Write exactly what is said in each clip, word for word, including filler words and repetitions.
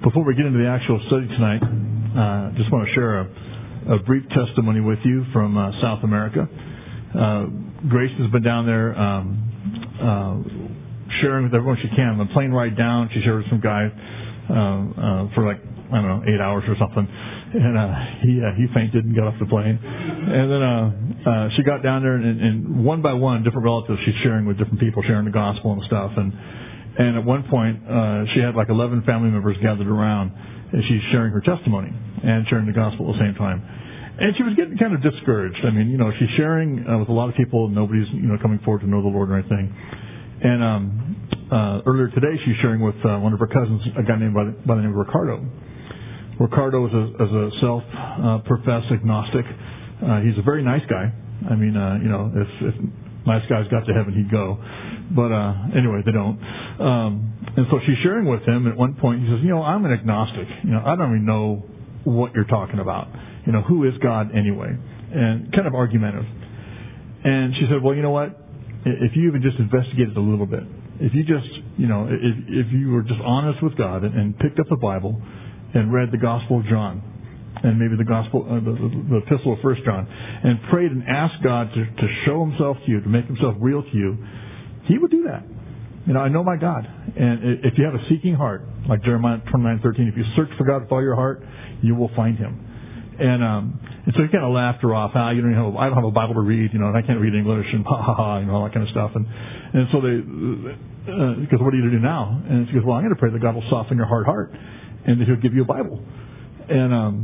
Before we get into the actual study tonight, I uh, just want to share a, a brief testimony with you from uh, South America. Uh, Grace has been down there um, uh, sharing with everyone she can. On the plane ride down, she shared with some guy uh, uh, for like, I don't know, eight hours or something. And uh, he uh, he fainted and got off the plane. And then uh, uh, she got down there, and, and one by one, different relatives she's sharing with different people, sharing the gospel and stuff. And And at one point, uh, she had like eleven family members gathered around, and she's sharing her testimony and sharing the gospel at the same time. And she was getting kind of discouraged. I mean, you know, she's sharing uh, with a lot of people, and nobody's, you know, coming forward to know the Lord or anything. And um, uh, earlier today, she's sharing with uh, one of her cousins, a guy named by the, by the name of Ricardo. Ricardo is a, is a self-professed uh, agnostic. Uh, he's a very nice guy. I mean, uh, you know, if, if nice guys got to heaven, he'd go. But uh, anyway, they don't. Um, and so she's sharing with him. At one point, he says, you know, I'm an agnostic. You know, I don't even know what you're talking about. You know, who is God anyway? And kind of argumentative. And she said, well, you know what? If you even just investigated a little bit, if you just, you know, if, if you were just honest with God and, and picked up the Bible and read the Gospel of John, and maybe the Gospel, uh, the, the, the Epistle of First John, and prayed and asked God to, to show Himself to you, to make Himself real to you, He would do that. You know, I know my God. And if you have a seeking heart, like Jeremiah twenty-nine thirteen, if you search for God with all your heart, you will find Him. And um, and so he kind of laughed her off. Ah, you don't have a, I don't have a Bible to read, you know, and I can't read English, and ha ha ha, you know, all that kind of stuff. And and so they, uh, because what are you to do now? And she goes, well, I'm going to pray that God will soften your hard heart, and that He'll give you a Bible. And um,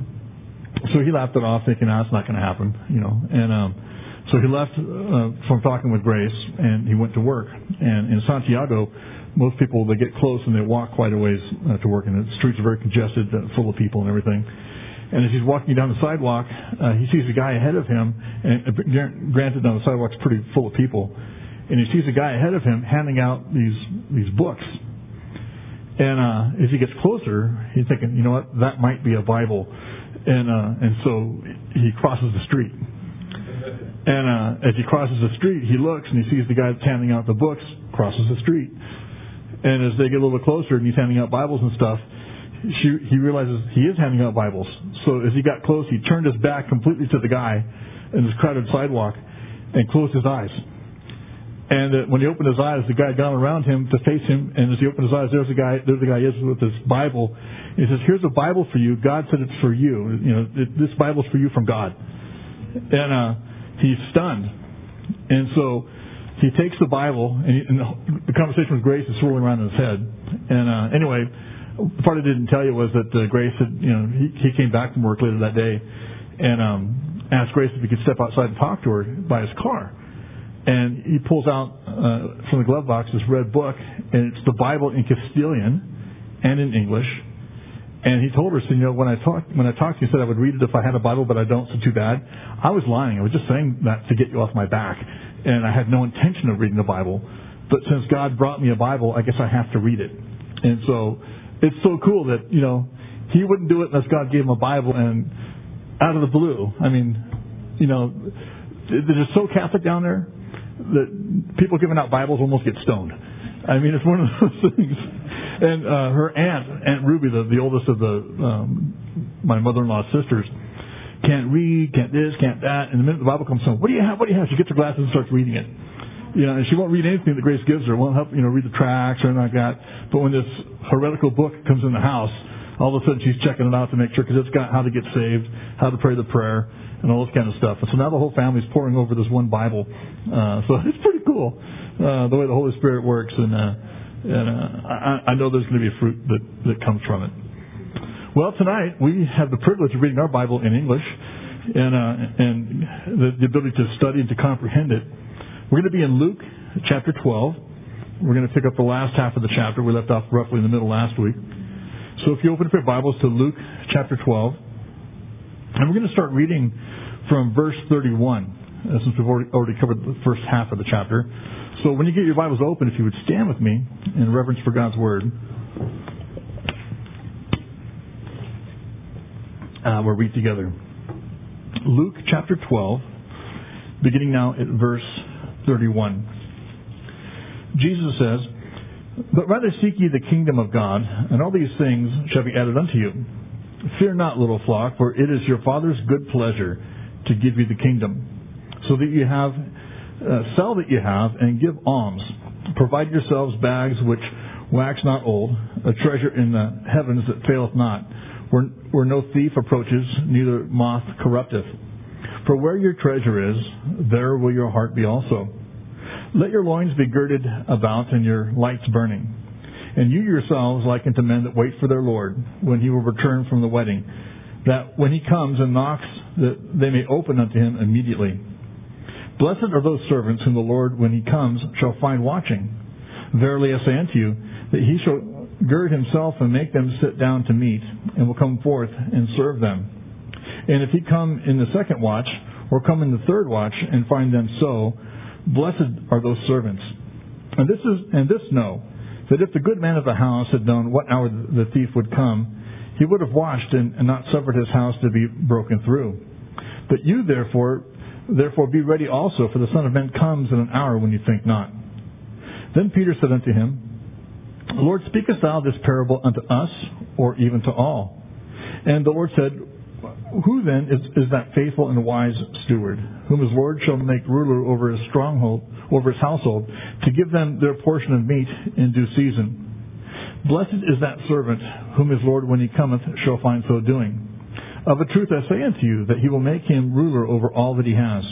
so he laughed it off, thinking, ah, it's not going to happen, you know. And um, so he left uh, from talking with Grace, and he went to work. And in Santiago, most people, they get close and they walk quite a ways uh, to work, and the streets are very congested, uh, full of people and everything. And as he's walking down the sidewalk, uh, he sees a guy ahead of him, and uh, granted, on the sidewalk's pretty full of people, and he sees a guy ahead of him handing out these these books. And uh, as he gets closer, he's thinking, you know what, that might be a Bible. And uh, and so he crosses the street. And uh, as he crosses the street, he looks and he sees the guy that's handing out the books crosses the street. And as they get a little bit closer and he's handing out Bibles and stuff, she, he realizes he is handing out Bibles. So as he got close, he turned his back completely to the guy in this crowded sidewalk and closed his eyes. And uh, when he opened his eyes, the guy got around him to face him. And as he opened his eyes, there's the guy. There the guy is with his Bible. He says, "Here's a Bible for you. God said it's for you. You know, it, this Bible's for you from God." And uh, he's stunned. And so he takes the Bible, and, he, and the, the conversation with Grace is swirling around in his head. And uh, anyway, the part I didn't tell you was that uh, Grace had, you know, he, he came back from work later that day, and um, asked Grace if he could step outside and talk to her by his car. And he pulls out uh, from the glove box this red book, and it's the Bible in Castilian and in English. And he told her, so, you know, when I talked when I talked to you, he said I would read it if I had a Bible, but I don't, so too bad. I was lying. I was just saying that to get you off my back. And I had no intention of reading the Bible. But since God brought me a Bible, I guess I have to read it. And so it's so cool that, you know, he wouldn't do it unless God gave him a Bible. And out of the blue, I mean, you know, they're just so Catholic down there that people giving out Bibles almost get stoned. I mean, it's one of those things. And uh, her aunt, Aunt Ruby, the, the oldest of the um, my mother-in-law's sisters, can't read, can't this, can't that. And the minute the Bible comes home, what do you have? What do you have? She gets her glasses and starts reading it. You know, and she won't read anything that Grace gives her. Won't help, you know, read the tracts or anything like that. But when this heretical book comes in the house, all of a sudden she's checking it out to make sure, because it's got how to get saved, how to pray the prayer, and all this kind of stuff. And so now the whole family's pouring over this one Bible. Uh, so it's pretty cool uh, the way the Holy Spirit works. And uh, and uh, I, I know there's going to be a fruit that, that comes from it. Well, tonight we have the privilege of reading our Bible in English and uh, and the, the ability to study and to comprehend it. We're going to be in Luke chapter twelve. We're going to pick up the last half of the chapter. We left off roughly in the middle last week. So if you open up your Bibles to Luke chapter twelve, and we're going to start reading from verse thirty-one, uh, since we've already, already covered the first half of the chapter. So when you get your Bibles open, if you would stand with me in reverence for God's Word. Uh, we'll read together. Luke chapter twelve, beginning now at verse thirty-one. Jesus says, But rather seek ye the kingdom of God, and all these things shall be added unto you. Fear not, little flock, for it is your Father's good pleasure to give you the kingdom. So that you have, uh, sell that you have, and give alms. Provide yourselves bags which wax not old, a treasure in the heavens that faileth not, where, where no thief approaches, neither moth corrupteth. For where your treasure is, there will your heart be also. Let your loins be girded about, and your lights burning. And you yourselves like unto men that wait for their Lord, when he will return from the wedding, that when he comes and knocks, that they may open unto him immediately. Blessed are those servants whom the Lord, when he comes, shall find watching. Verily I say unto you, that he shall gird himself and make them sit down to meat, and will come forth and serve them. And if he come in the second watch, or come in the third watch, and find them so, blessed are those servants. And this is and this know, that if the good man of the house had known what hour the thief would come, he would have watched and, and not suffered his house to be broken through. But you therefore therefore be ready also, for the Son of Man comes in an hour when you think not. Then Peter said unto him, Lord, speakest thou this parable unto us, or even to all? And the Lord said, Who then is, is that faithful and wise steward, whom his Lord shall make ruler over his stronghold, over his household, to give them their portion of meat in due season? Blessed is that servant, whom his Lord, when he cometh, shall find so doing. Of a truth I say unto you, that he will make him ruler over all that he has.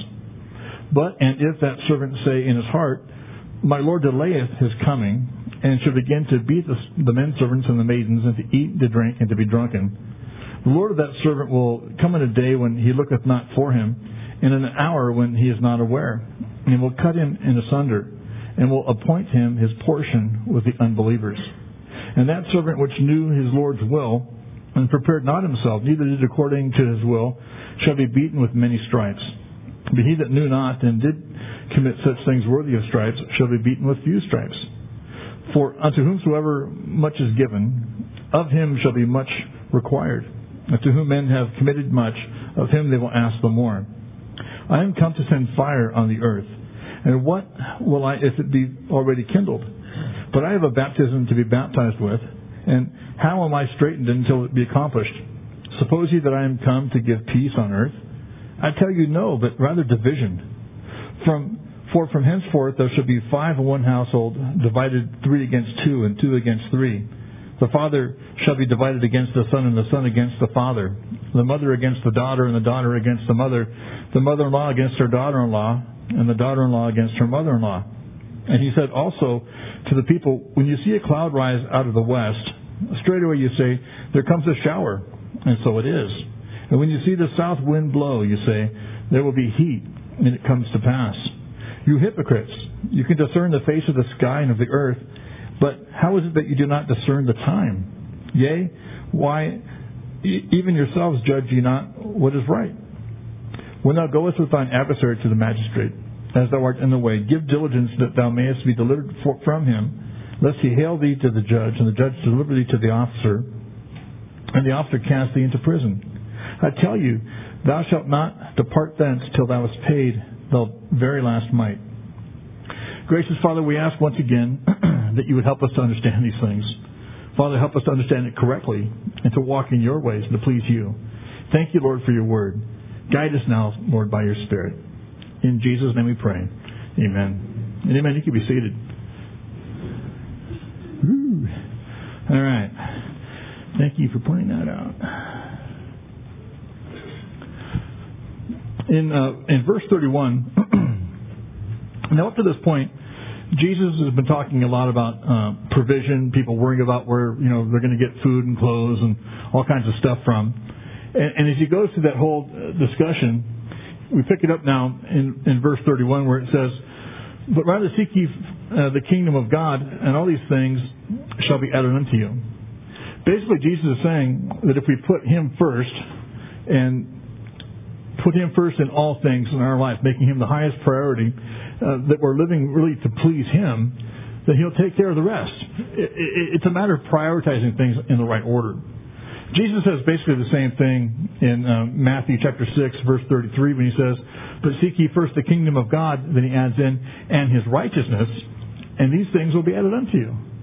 But, and if that servant say in his heart, My Lord delayeth his coming, and should begin to beat the, the men servants and the maidens, and to eat, to drink, and to be drunken, the Lord of that servant will come in a day when he looketh not for him, and in an hour when he is not aware, and will cut him in asunder, and will appoint him his portion with the unbelievers. And that servant which knew his Lord's will, and prepared not himself, neither did according to his will, shall be beaten with many stripes. But he that knew not, and did commit such things worthy of stripes, shall be beaten with few stripes. For unto whomsoever much is given, of him shall be much required. And to whom men have committed much, of him they will ask the more. I am come to send fire on the earth, and what will I if it be already kindled? But I have a baptism to be baptized with, and how am I straitened until it be accomplished? Suppose ye that I am come to give peace on earth? I tell you no, but rather division. From For from henceforth there shall be five in one household, divided three against two, and two against three. The father shall be divided against the son, and the son against the father. The mother against the daughter, and the daughter against the mother. The mother-in-law against her daughter-in-law, and the daughter-in-law against her mother-in-law. And he said also to the people, When you see a cloud rise out of the west, straightway you say, There comes a shower. And so it is. And when you see the south wind blow, you say, There will be heat, and it comes to pass. You hypocrites, you can discern the face of the sky and of the earth, but how is it that you do not discern the time? Yea, why, e- even yourselves judge ye not what is right? When thou goest with thine adversary to the magistrate, as thou art in the way, give diligence that thou mayest be delivered for, from him, lest he hail thee to the judge, and the judge deliver thee to the officer, and the officer cast thee into prison. I tell you, thou shalt not depart thence till thou hast paid the very last mite. Gracious Father, we ask once again that you would help us to understand these things. Father, help us to understand it correctly and to walk in your ways and to please you. Thank you, Lord, for your word. Guide us now, Lord, by your Spirit. In Jesus' name we pray. Amen. And amen. You can be seated. Ooh. All right. Thank you for pointing that out. In uh, in verse thirty-one, now up to this point, Jesus has been talking a lot about uh, provision, people worrying about where you know they're going to get food and clothes and all kinds of stuff from. And, and as he goes through that whole discussion, we pick it up now in, in verse thirty-one where it says, But rather seek ye uh, the kingdom of God, and all these things shall be added unto you. Basically, Jesus is saying that if we put him first and put him first in all things in our life, making him the highest priority, uh, that we're living really to please him, then he'll take care of the rest. It, it, it's a matter of prioritizing things in the right order. Jesus says basically the same thing in uh, Matthew chapter six, verse thirty-three, when he says, But seek ye first the kingdom of God, then he adds in, and his righteousness, and these things will be added unto you.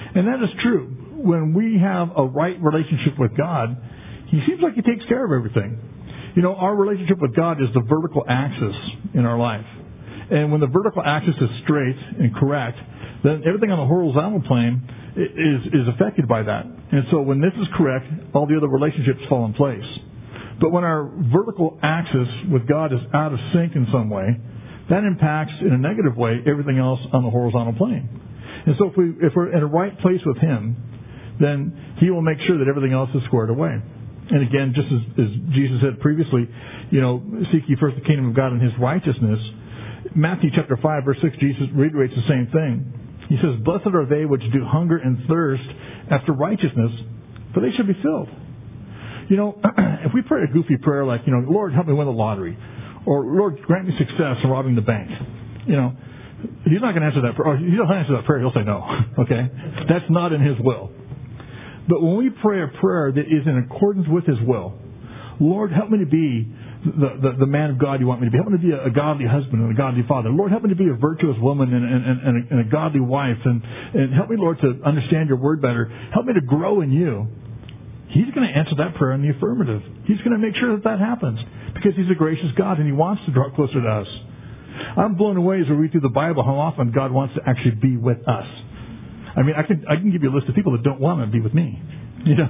And that is true. When we have a right relationship with God, He seems like He takes care of everything. You know, our relationship with God is the vertical axis in our life. And when the vertical axis is straight and correct, then everything on the horizontal plane is, is affected by that. And so when this is correct, all the other relationships fall in place. But when our vertical axis with God is out of sync in some way, that impacts in a negative way everything else on the horizontal plane. And so if, we, if we're in a right place with Him, then He will make sure that everything else is squared away. And again, just as, as Jesus said previously, you know, seek ye first the kingdom of God and His righteousness. Matthew chapter five, verse six, Jesus reiterates the same thing. He says, blessed are they which do hunger and thirst after righteousness, for they shall be filled. You know, if we pray a goofy prayer like, you know, Lord, help me win the lottery, or Lord, grant me success in robbing the bank, you know, He's not going to answer that prayer. Or He'll answer that prayer. He'll say no. Okay? That's not in His will. But when we pray a prayer that is in accordance with His will, Lord, help me to be the, the, the man of God You want me to be. Help me to be a, a godly husband and a godly father. Lord, help me to be a virtuous woman and, and, and, a, and a godly wife. And, and help me, Lord, to understand Your word better. Help me to grow in You. He's going to answer that prayer in the affirmative. He's going to make sure that that happens because He's a gracious God and He wants to draw closer to us. I'm blown away as we read through the Bible how often God wants to actually be with us. I mean, I can I can give you a list of people that don't want to be with me. You know,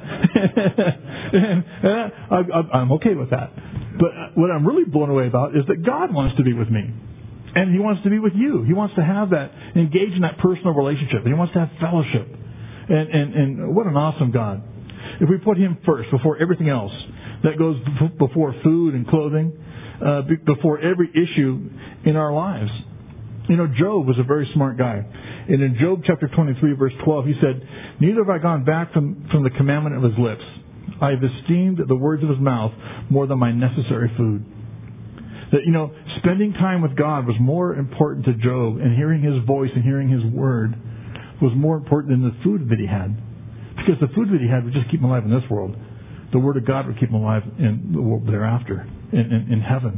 and, and I, I, I'm okay with that. But what I'm really blown away about is that God wants to be with me. And He wants to be with you. He wants to have that, engage in that personal relationship. He wants to have fellowship. And, and, and what an awesome God. If we put Him first before everything else, that goes before food and clothing, uh, before every issue in our lives. You know, Job was a very smart guy. And in Job chapter twenty-three, verse twelve, he said, neither have I gone back from, from the commandment of His lips. I have esteemed the words of His mouth more than my necessary food. That, you know, spending time with God was more important to Job, and hearing His voice and hearing His word was more important than the food that he had. Because the food that he had would just keep him alive in this world. The Word of God would keep him alive in the world thereafter, in, in, in heaven.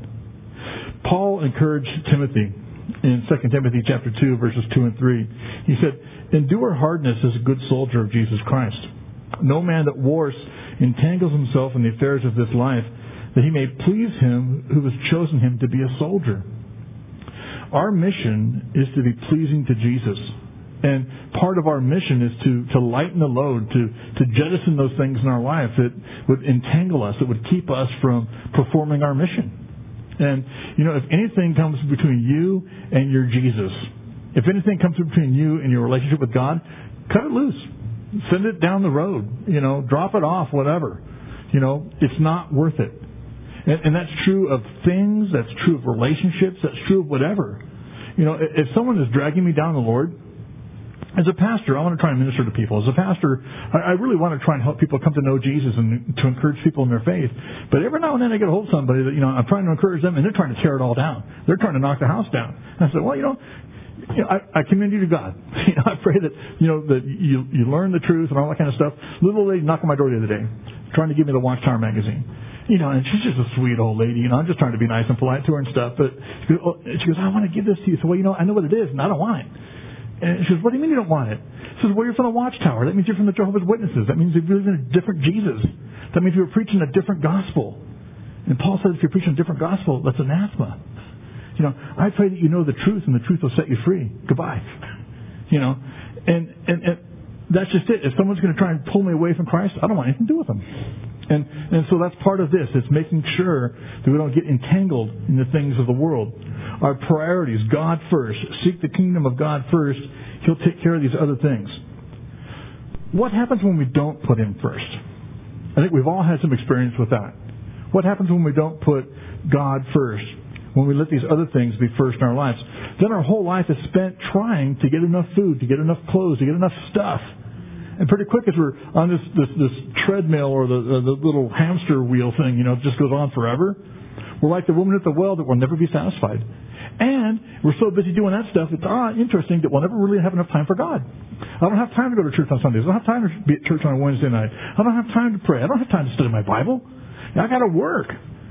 Paul encouraged Timothy in Second Timothy chapter two, verses two and three. He said, endure hardness as a good soldier of Jesus Christ. No man that wars entangles himself in the affairs of this life, that he may please Him who has chosen him to be a soldier. Our mission is to be pleasing to Jesus. And part of our mission is to, to lighten the load, to, to jettison those things in our life that would entangle us, that would keep us from performing our mission. And, you know, if anything comes between you and your Jesus, if anything comes between you and your relationship with God, cut it loose. Send it down the road. You know, drop it off, whatever. You know, it's not worth it. And, and that's true of things, that's true of relationships, that's true of whatever. You know, if someone is dragging me down the Lord, as a pastor, I want to try and minister to people. As a pastor, I really want to try and help people come to know Jesus and to encourage people in their faith. But every now and then I get a hold of somebody that, you know, I'm trying to encourage them, and they're trying to tear it all down. They're trying to knock the house down. And I said, well, you know, you know I, I commend you to God. You know, I pray that, you know, that you, you learn the truth and all that kind of stuff. Little lady knocked on my door the other day, trying to give me the Watchtower magazine. You know, and she's just a sweet old lady. You know, I'm just trying to be nice and polite to her and stuff. But she goes, oh, she goes I want to give this to you. So, well, you know, I know what it is, and I don't want it. And she goes, what do you mean you don't want it? She says, well, you're from the Watchtower. That means you're from the Jehovah's Witnesses. That means you're living a different Jesus. That means you're preaching a different gospel. And Paul says if you're preaching a different gospel, that's anathema. You know, I pray that you know the truth, and the truth will set you free. Goodbye. You know, and, and, and that's just it. If someone's going to try and pull me away from Christ, I don't want anything to do with them. And, and so that's part of this. It's making sure that we don't get entangled in the things of the world. Our priorities, God first. Seek the kingdom of God first. He'll take care of these other things. What happens when we don't put Him first? I think we've all had some experience with that. What happens when we don't put God first? When we let these other things be first in our lives? Then our whole life is spent trying to get enough food, to get enough clothes, to get enough stuff. And pretty quick, as we're on this this, this treadmill or the, the the little hamster wheel thing, you know, it just goes on forever. We're like the woman at the well that will never be satisfied. And we're so busy doing that stuff, it's ah, interesting that we'll never really have enough time for God. I don't have time to go to church on Sundays. I don't have time to be at church on a Wednesday night. I don't have time to pray. I don't have time to study my Bible. I got to work.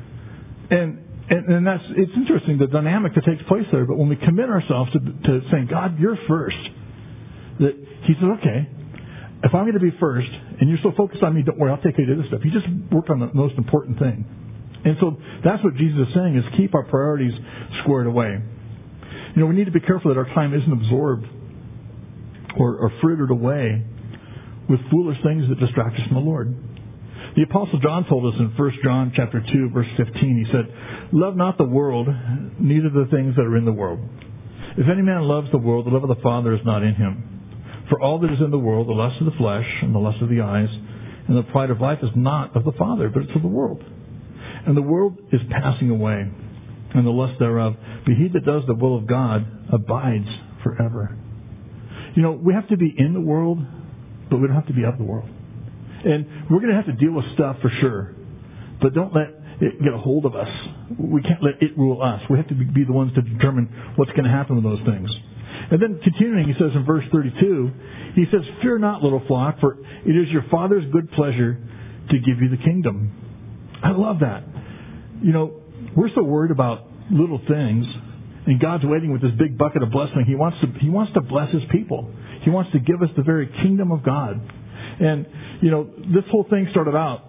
And, and and that's it's interesting, the dynamic that takes place there. But when we commit ourselves to, to saying, God, you're first, That he says, okay, if I'm going to be first, and you're so focused on me, don't worry, I'll take care of this stuff. You just work on the most important thing. And so that's what Jesus is saying, is keep our priorities squared away. You know, we need to be careful that our time isn't absorbed or, or frittered away with foolish things that distract us from the Lord. The Apostle John told us in First John chapter two, verse fifteen, he said, love not the world, neither the things that are in the world. If any man loves the world, the love of the Father is not in him. For all that is in the world, the lust of the flesh, and the lust of the eyes, and the pride of life is not of the Father, but it's of the world. And the world is passing away, and the lust thereof. But he that does the will of God abides forever. You know, we have to be in the world, but we don't have to be of the world. And we're going to have to deal with stuff for sure. But don't let it get a hold of us. We can't let it rule us. We have to be the ones to determine what's going to happen with those things. And then continuing, he says in verse thirty-two, he says, fear not, little flock, for it is your Father's good pleasure to give you the kingdom. I love that. You know, we're so worried about little things, and God's waiting with this big bucket of blessing. He wants to, he wants to bless His people. He wants to give us the very kingdom of God. And, you know, this whole thing started out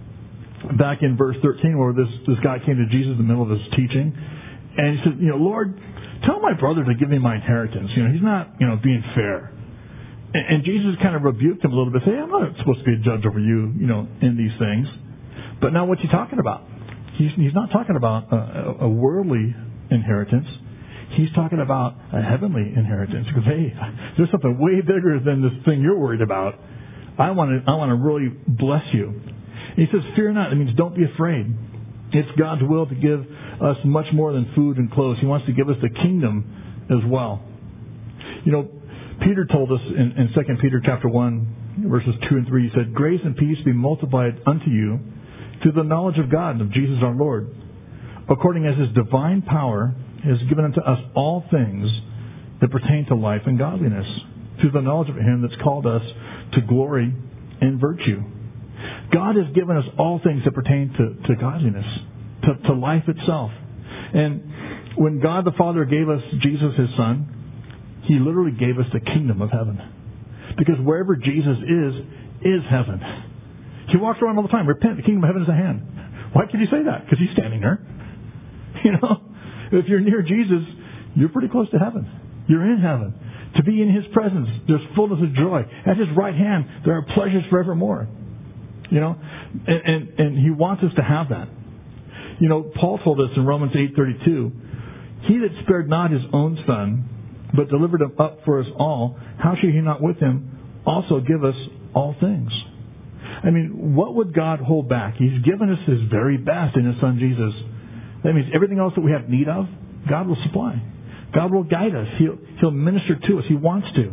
back in verse thirteen, where this, this guy came to Jesus in the middle of his teaching, and he said, you know, Lord, tell my brother to give me my inheritance. You know, he's not, you know, being fair. And, and Jesus kind of rebuked him a little bit, saying, hey, I'm not supposed to be a judge over you, you know, in these things. But now what's he talking about? He's, he's not talking about a, a worldly inheritance. He's talking about a heavenly inheritance. Because, hey, there's something way bigger than this thing you're worried about. I want to I want to really bless you. And he says, fear not. It means don't be afraid. It's God's will to give us much more than food and clothes. He wants to give us the kingdom as well. You know, Peter told us in, in Second Peter chapter one, verses two and three, he said, grace and peace be multiplied unto you to the knowledge of God and of Jesus our Lord, according as His divine power has given unto us all things that pertain to life and godliness, to the knowledge of Him that's called us to glory and virtue. God has given us all things that pertain to, to godliness, to, to life itself. And when God the Father gave us Jesus, His Son, He literally gave us the kingdom of heaven. Because wherever Jesus is, is heaven. He walks around all the time. Repent, the kingdom of heaven is at hand. Why can you say that? Because He's standing there. You know, if you're near Jesus, you're pretty close to heaven. You're in heaven. To be in His presence, there's fullness of joy. At His right hand, there are pleasures forevermore. You know, and, and, and He wants us to have that. You know, Paul told us in Romans eight thirty-two, He that spared not His own Son, but delivered Him up for us all, how shall He not with Him also give us all things? I mean, what would God hold back? He's given us His very best in His Son Jesus. That means everything else that we have need of, God will supply. God will guide us. He'll, he'll minister to us. He wants to.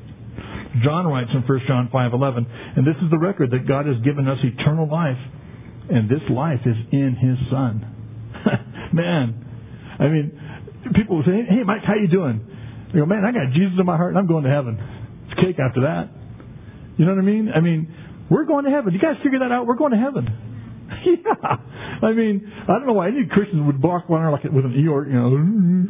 John writes in First John five eleven, and this is the record that God has given us eternal life, and this life is in His Son. Man, I mean, people will say, hey, Mike, how you doing? You go, man, I got Jesus in my heart, and I'm going to heaven. It's cake after that. You know what I mean? I mean, we're going to heaven. You guys figure that out? We're going to heaven. Yeah. I mean, I don't know why any Christians would walk around like with an Eeyore, you know.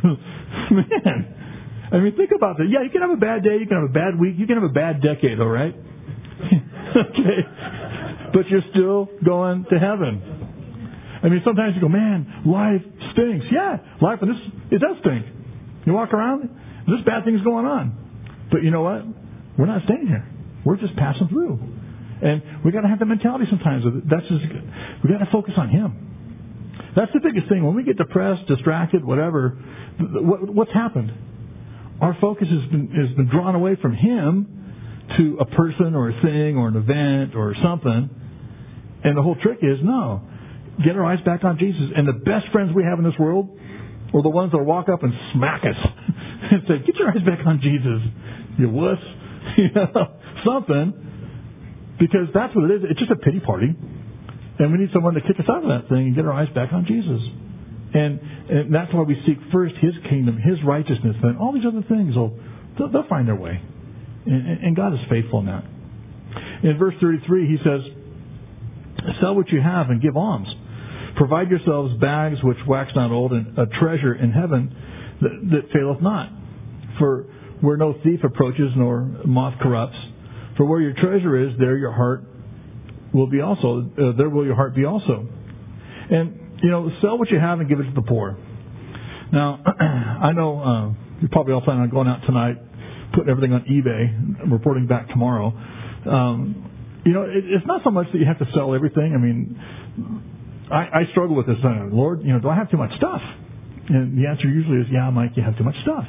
Man. I mean, think about that. Yeah, you can have a bad day. You can have a bad week. You can have a bad decade, all right? Okay. But you're still going to heaven. I mean, sometimes you go, man, life stinks. Yeah, life, and this, it does stink. You walk around, there's bad things going on. But you know what? We're not staying here. We're just passing through. And we got to have the mentality sometimes of it. That's just, we got to focus on Him. That's the biggest thing. When we get depressed, distracted, whatever, what, what's happened? Our focus has been has been drawn away from Him to a person or a thing or an event or something. And the whole trick is, no, get our eyes back on Jesus. And the best friends we have in this world are the ones that walk up and smack us and say, get your eyes back on Jesus, you wuss. You know, something. Because that's what it is. It's just a pity party. And we need someone to kick us out of that thing and get our eyes back on Jesus. And, and that's why we seek first His kingdom, His righteousness. Then all these other things, will they'll, they'll find their way. And, and God is faithful in that. In verse thirty-three, He says, sell what you have and give alms. Provide yourselves bags which wax not old, and a treasure in heaven that, that faileth not. For where no thief approaches nor moth corrupts. For where your treasure is, there your heart will be also. Uh, there will your heart be also. And, you know, sell what you have and give it to the poor. Now, I know uh, you're probably all planning on going out tonight, putting everything on eBay, and reporting back tomorrow. Um, you know, it, it's not so much that you have to sell everything. I mean, I, I struggle with this. Uh, Lord, you know, do I have too much stuff? And the answer usually is, yeah, Mike, you have too much stuff.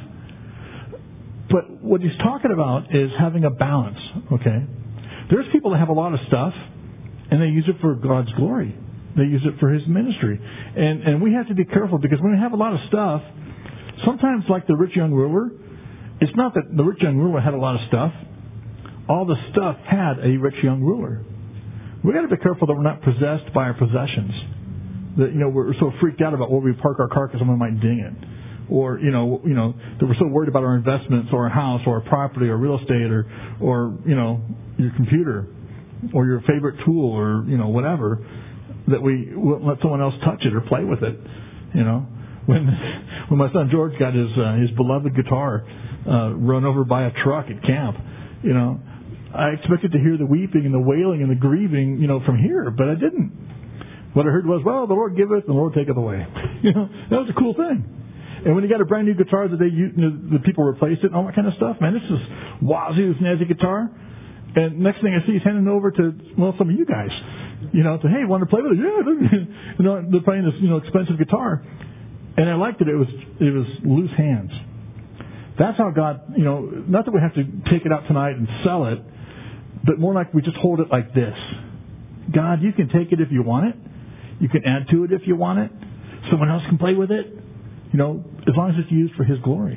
But what he's talking about is having a balance, okay? There's people that have a lot of stuff, and they use it for God's glory. They use it for His ministry. And and we have to be careful, because when we have a lot of stuff, sometimes like the rich young ruler, it's not that the rich young ruler had a lot of stuff. All the stuff had a rich young ruler. We've got to be careful that we're not possessed by our possessions. That, you know, we're so freaked out about where we park our car because someone might ding it. Or, you know, you know, that we're so worried about our investments or our house or our property or real estate or, or, you know, your computer or your favorite tool or, you know, whatever, that we won't let someone else touch it or play with it. You know, when when my son George got his uh, his beloved guitar uh, run over by a truck at camp, you know, I expected to hear the weeping and the wailing and the grieving, you know, from here, but I didn't. What I heard was, well, the Lord giveth, the Lord taketh away. You know, that was a cool thing. And when you got a brand new guitar that they, you know, the people replaced it and all that kind of stuff, man, this is wazoo, snazzy guitar. And next thing I see, he's handing it over to, well, some of you guys. You know, to, hey, want to play with it? Yeah. You know, they're playing this, you know, expensive guitar. And I liked it. It was, it was loose hands. That's how God, you know, not that we have to take it out tonight and sell it, but more like we just hold it like this. God, you can take it if you want it. You can add to it if you want it. Someone else can play with it. You know, as long as it's used for His glory.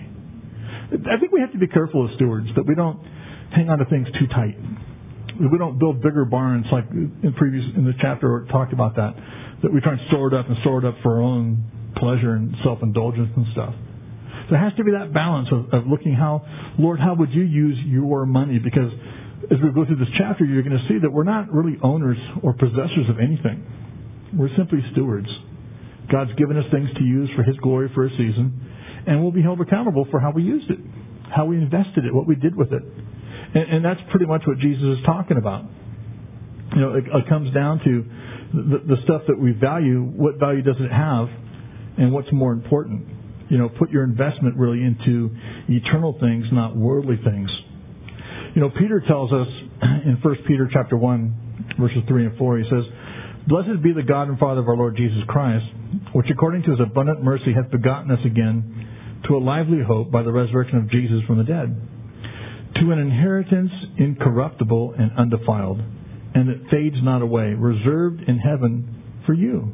I think we have to be careful as stewards that we don't hang on to things too tight. We don't build bigger barns like in previous in the chapter where it talked about that. That we try and store it up and store it up for our own pleasure and self-indulgence and stuff. There has to be that balance of, of looking how, Lord, how would you use your money? Because as we go through this chapter, you're going to see that we're not really owners or possessors of anything. We're simply stewards. God's given us things to use for His glory for a season, and we'll be held accountable for how we used it, how we invested it, what we did with it. And, and that's pretty much what Jesus is talking about. You know, it, it comes down to the, the stuff that we value, what value does it have, and what's more important. You know, put your investment really into eternal things, not worldly things. You know, Peter tells us in First Peter chapter one, verses three and four, he says, Blessed be the God and Father of our Lord Jesus Christ, which according to His abundant mercy hath begotten us again to a lively hope by the resurrection of Jesus from the dead, to an inheritance incorruptible and undefiled, and that fades not away, reserved in heaven for you.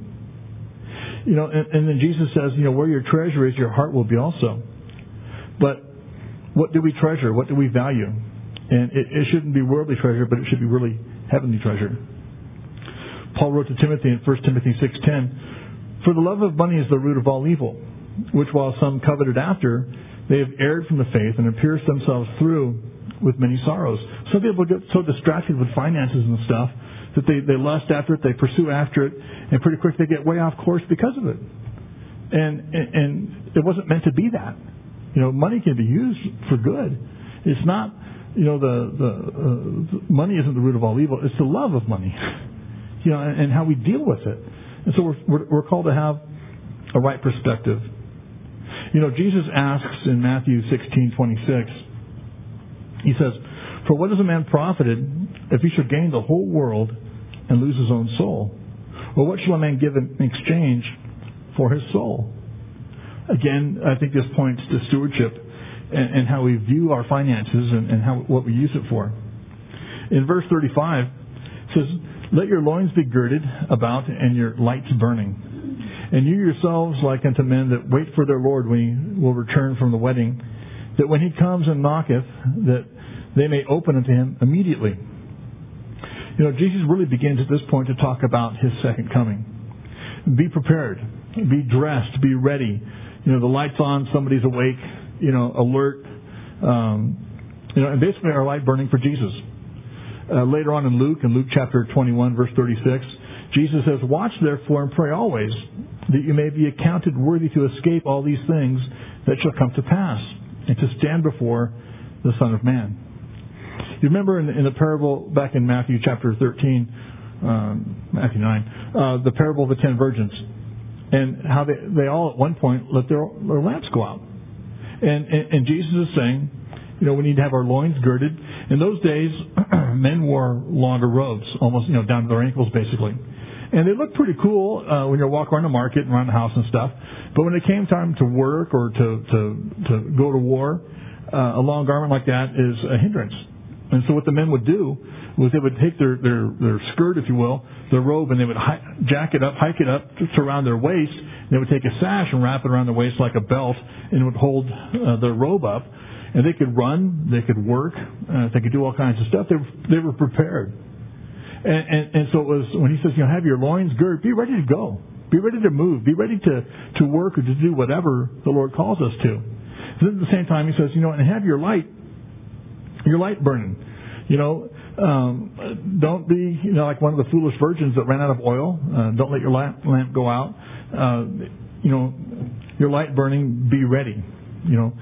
You know, and, and then Jesus says, you know, where your treasure is, your heart will be also. But what do we treasure? What do we value? And it, it shouldn't be worldly treasure, but it should be really heavenly treasure. Paul wrote to Timothy in First Timothy six ten, For the love of money is the root of all evil, which while some coveted after, they have erred from the faith and have pierced themselves through with many sorrows. Some people get so distracted with finances and stuff that they, they lust after it, they pursue after it, and pretty quick they get way off course because of it. And, and, and it wasn't meant to be that. You know, money can be used for good. It's not, you know, the, the uh, money isn't the root of all evil. It's the love of money. You know, and, and how we deal with it. And so we're, we're, we're called to have a right perspective. You know, Jesus asks in Matthew sixteen twenty-six, He says, For what is a man profited if he should gain the whole world and lose his own soul? Or what shall a man give in exchange for his soul? Again, I think this points to stewardship and, and how we view our finances and, and how what we use it for. In verse thirty-five, it says, Let your loins be girded about and your lights burning. And you yourselves like unto men that wait for their Lord when He will return from the wedding, that when He comes and knocketh, that they may open unto Him immediately. You know, Jesus really begins at this point to talk about His second coming. Be prepared. Be dressed. Be ready. You know, the light's on. Somebody's awake. You know, alert. Um, you know, and basically our light burning for Jesus. Uh, later on in Luke, in Luke chapter twenty-one, verse thirty-six, Jesus says, Watch therefore and pray always, that you may be accounted worthy to escape all these things that shall come to pass, and to stand before the Son of Man. You remember in the, in the parable back in Matthew chapter thirteen, um, Matthew nine, uh, the parable of the ten virgins, and how they, they all at one point let their, their lamps go out. And, and, and Jesus is saying, you know, we need to have our loins girded. In those days, men wore longer robes, almost, you know, down to their ankles, basically. And they looked pretty cool uh, when you're walking around the market and around the house and stuff. But when it came time to work or to, to, to go to war, uh, a long garment like that is a hindrance. And so what the men would do was they would take their, their, their skirt, if you will, their robe, and they would hi- jack it up, hike it up to, to around their waist. They would take a sash and wrap it around their waist like a belt, and it would hold uh, their robe up. And they could run, they could work, uh, they could do all kinds of stuff. They were, they were prepared. And, and, and so it was, when he says, you know, have your loins girded, be ready to go. Be ready to move. Be ready to, to work or to do whatever the Lord calls us to. And then at the same time, he says, you know, and have your light, your light burning. You know, um, don't be, you know, like one of the foolish virgins that ran out of oil. Uh, don't let your lamp, lamp go out. Uh, you know, your light burning, be ready. You know,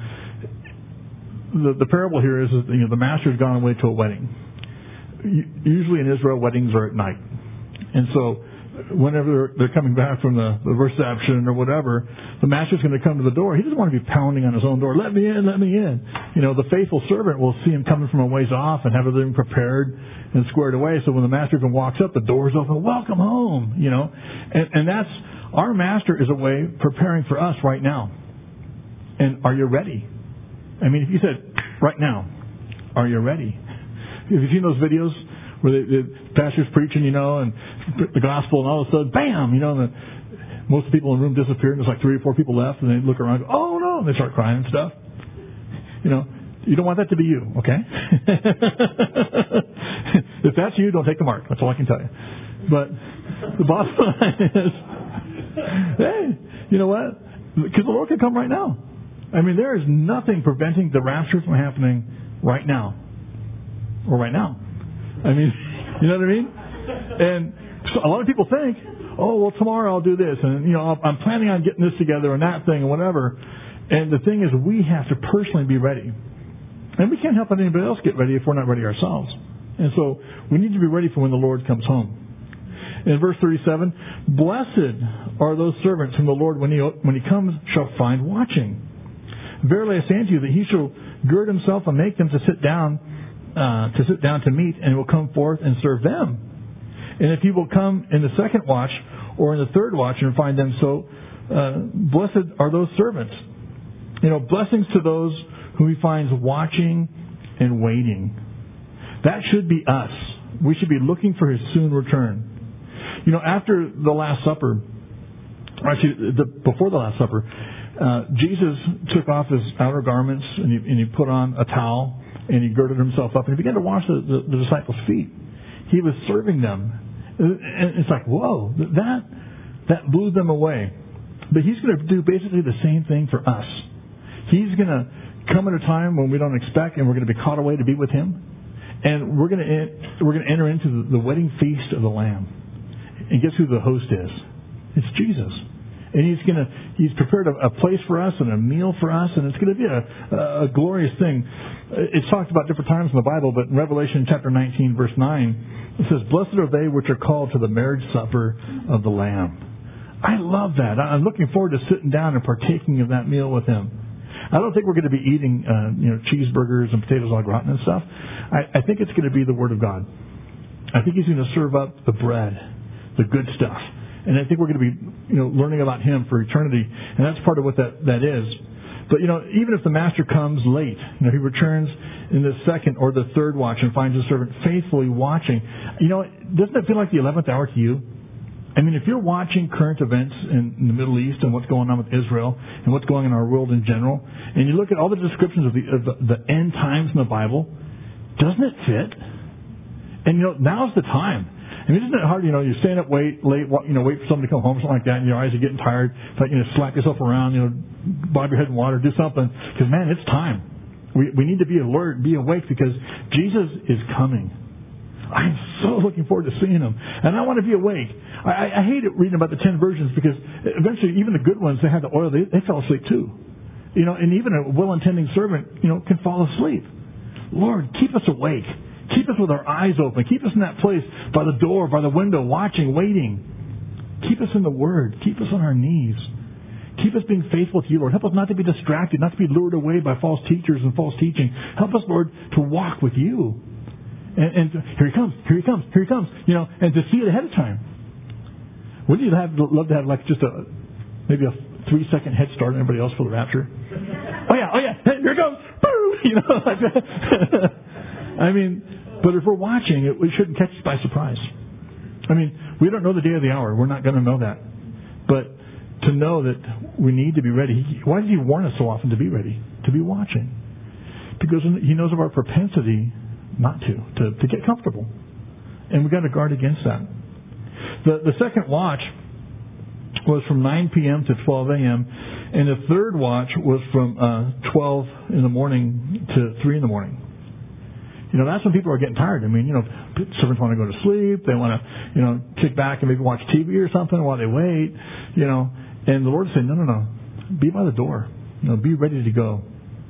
The, the parable here is that, you know, the master's gone away to a wedding. Usually in Israel, weddings are at night. And so whenever they're, they're coming back from the, the reception or whatever, the master's going to come to the door. He doesn't want to be pounding on his own door. Let me in, let me in. You know, the faithful servant will see him coming from a ways off and have everything prepared and squared away. So when the master walks up, the door's open. Welcome home, you know. And, and that's, our master is a way preparing for us right now. And are you ready? I mean, if you said, right now, are you ready? Have you seen those videos where the, the pastor's preaching, you know, and the gospel, and all of a sudden, bam, you know, and the, most of the people in the room disappear, and there's like three or four people left, and they look around and go, oh, no, and they start crying and stuff. You know, you don't want that to be you, okay? If that's you, don't take the mark. That's all I can tell you. But the bottom line is, hey, you know what? Because the Lord can come right now. I mean, there is nothing preventing the rapture from happening right now. Or right now. I mean, you know what I mean? And so a lot of people think, oh, well, tomorrow I'll do this. And, you know, I'm planning on getting this together and that thing and whatever. And the thing is, we have to personally be ready. And we can't help anybody else get ready if we're not ready ourselves. And so we need to be ready for when the Lord comes home. In verse thirty-seven, blessed are those servants whom the Lord, when he, when he comes, shall find watching. Verily I say unto you that he shall gird himself and make them to sit down, uh, to sit down to meat, and will come forth and serve them. And if he will come in the second watch or in the third watch and find them so, uh, blessed are those servants. You know, blessings to those whom he finds watching and waiting. That should be us. We should be looking for his soon return. You know, after the Last Supper, actually, the, before the Last Supper, Uh, Jesus took off his outer garments and he, and he put on a towel and he girded himself up and he began to wash the, the, the disciples' feet. He was serving them. And it's like, whoa, that, that blew them away. But he's going to do basically the same thing for us. He's going to come at a time when we don't expect and we're going to be caught away to be with him. And we're going to, we're going to enter into the, the wedding feast of the Lamb. And guess who the host is? It's Jesus. And he's going to, he's prepared a, a place for us and a meal for us, and it's going to be a, a glorious thing. It's talked about different times in the Bible, but in Revelation chapter nineteen, verse nine, it says, blessed are they which are called to the marriage supper of the Lamb. I love that. I'm looking forward to sitting down and partaking of that meal with him. I don't think we're going to be eating, uh, you know, cheeseburgers and potatoes all rotten and stuff. I, I think it's going to be the Word of God. I think he's going to serve up the bread, the good stuff. And I think we're going to be, you know, learning about him for eternity. And that's part of what that, that is. But, you know, even if the master comes late, you know, he returns in the second or the third watch and finds his servant faithfully watching. You know, doesn't it feel like the eleventh hour to you? I mean, if you're watching current events in, in the Middle East and what's going on with Israel and what's going on in our world in general, and you look at all the descriptions of the, of the, the end times in the Bible, doesn't it fit? And, you know, now's the time. I mean, isn't it hard, you know, you're staying up wait, late, you know, wait for somebody to come home or something like that, and your eyes are getting tired. It's like, you know, slap yourself around, you know, bob your head in water, do something. Because, man, it's time. We we need to be alert, be awake, because Jesus is coming. I'm so looking forward to seeing him. And I want to be awake. I, I hate it reading about the ten virgins, because eventually even the good ones, they had the oil, they, they fell asleep too. You know, and even a well-intending servant, you know, can fall asleep. Lord, keep us awake. Keep us with our eyes open. Keep us in that place by the door, by the window, watching, waiting. Keep us in the Word. Keep us on our knees. Keep us being faithful to you, Lord. Help us not to be distracted, not to be lured away by false teachers and false teaching. Help us, Lord, to walk with you. And, and here he comes, here he comes, here he comes. You know, and to see it ahead of time. Wouldn't you have, love to have like just a maybe a three second head start on everybody else for the rapture? Oh yeah, oh yeah, hey, here it goes. Boo! You know, like that. I mean, but if we're watching, it, we shouldn't catch us by surprise. I mean, we don't know the day or the hour. We're not going to know that. But to know that we need to be ready. He, why does He warn us so often to be ready? To be watching. Because He knows of our propensity not to, to, to get comfortable. And we've got to guard against that. The, the second watch was from nine p.m. to twelve a.m. And the third watch was from uh, twelve in the morning to three in the morning. You know, that's when people are getting tired. I mean, you know, servants want to go to sleep. They want to, you know, kick back and maybe watch T V or something while they wait, you know. And the Lord is saying, no, no, no. Be by the door. You know, be ready to go.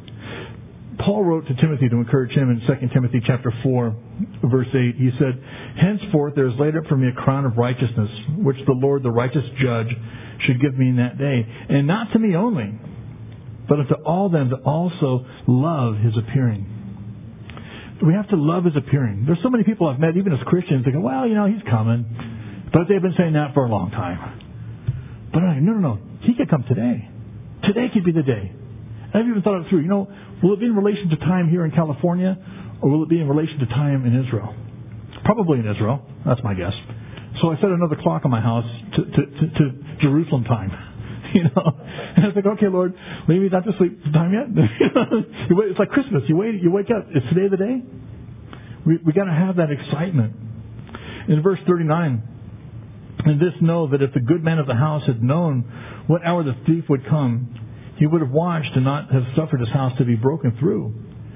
Paul wrote to Timothy to encourage him in Second Timothy chapter four, verse eight. He said, henceforth there is laid up for me a crown of righteousness, which the Lord, the righteous judge, should give me in that day. And not to me only, but unto all them that also love His appearing. We have to love His appearing. There's so many people I've met, even as Christians, they go, well, you know, He's coming. But they've been saying that for a long time. But I'm like, no, no, no. He could come today. Today could be the day. I've even thought it through. You know, will it be in relation to time here in California, or will it be in relation to time in Israel? Probably in Israel. That's my guess. So I set another clock on my house to, to, to, to Jerusalem time. You know, and I was like, okay, Lord, maybe not to sleep time yet. You wait, it's like Christmas. You wait, you wake up. Is today the day? We we got to have that excitement. In verse thirty-nine, and this know that if the good man of the house had known what hour the thief would come, he would have watched and not have suffered his house to be broken through.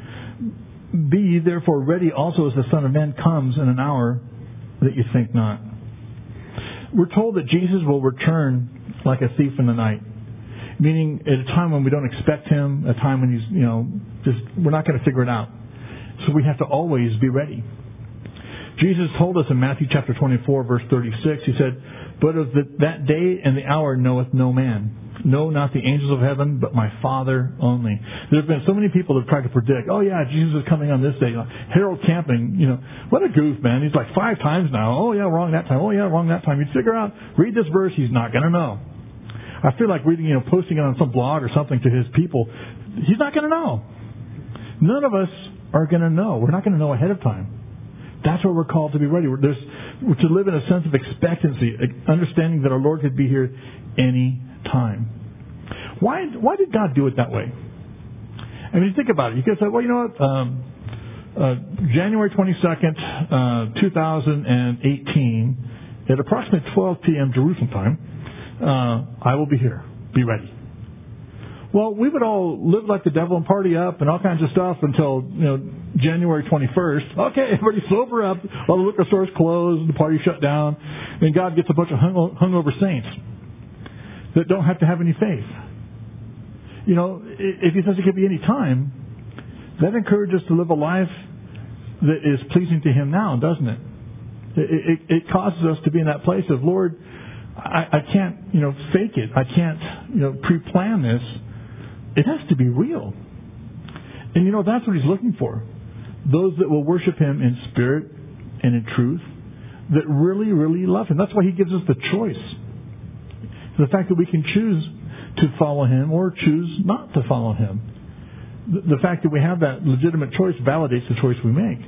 Be ye therefore ready also as the Son of Man comes in an hour that you think not. We're told that Jesus will return like a thief in the night. Meaning at a time when we don't expect Him, a time when He's, you know, just, we're not going to figure it out. So we have to always be ready. Jesus told us in Matthew chapter twenty-four, verse thirty-six, He said, but of the, that day and the hour knoweth no man. No, not the angels of heaven, but my Father only. There have been so many people that have tried to predict, oh yeah, Jesus is coming on this day. You know, Harold Camping, you know, what a goof, man. He's like five times now. Oh yeah, wrong that time. Oh yeah, wrong that time. You'd figure out, read this verse, he's not going to know. I feel like reading, you know, posting it on some blog or something to his people. He's not going to know. None of us are going to know. We're not going to know ahead of time. That's what we're called to be ready. There's, to live in a sense of expectancy, understanding that our Lord could be here any time. Why why did God do it that way? I mean, think about it. You could say, well, you know what? Um, uh, January twenty-second, uh, two thousand eighteen, at approximately twelve p.m. Jerusalem time, uh, I will be here. Be ready. Well, we would all live like the devil and party up and all kinds of stuff until, you know, January twenty-first. Okay, everybody sober up. All the liquor stores closed, the party shut down, and God gets a bunch of hung, hungover saints that don't have to have any faith. You know, if He says it could be any time, that encourages us to live a life that is pleasing to Him now, doesn't it? It, it, it causes us to be in that place of, Lord, I, I can't, you know, fake it. I can't, you know, pre-plan this. It has to be real. And, you know, that's what He's looking for. Those that will worship Him in spirit and in truth, that really, really love Him. That's why He gives us the choice. The fact that we can choose to follow Him or choose not to follow Him. The fact that we have that legitimate choice validates the choice we make.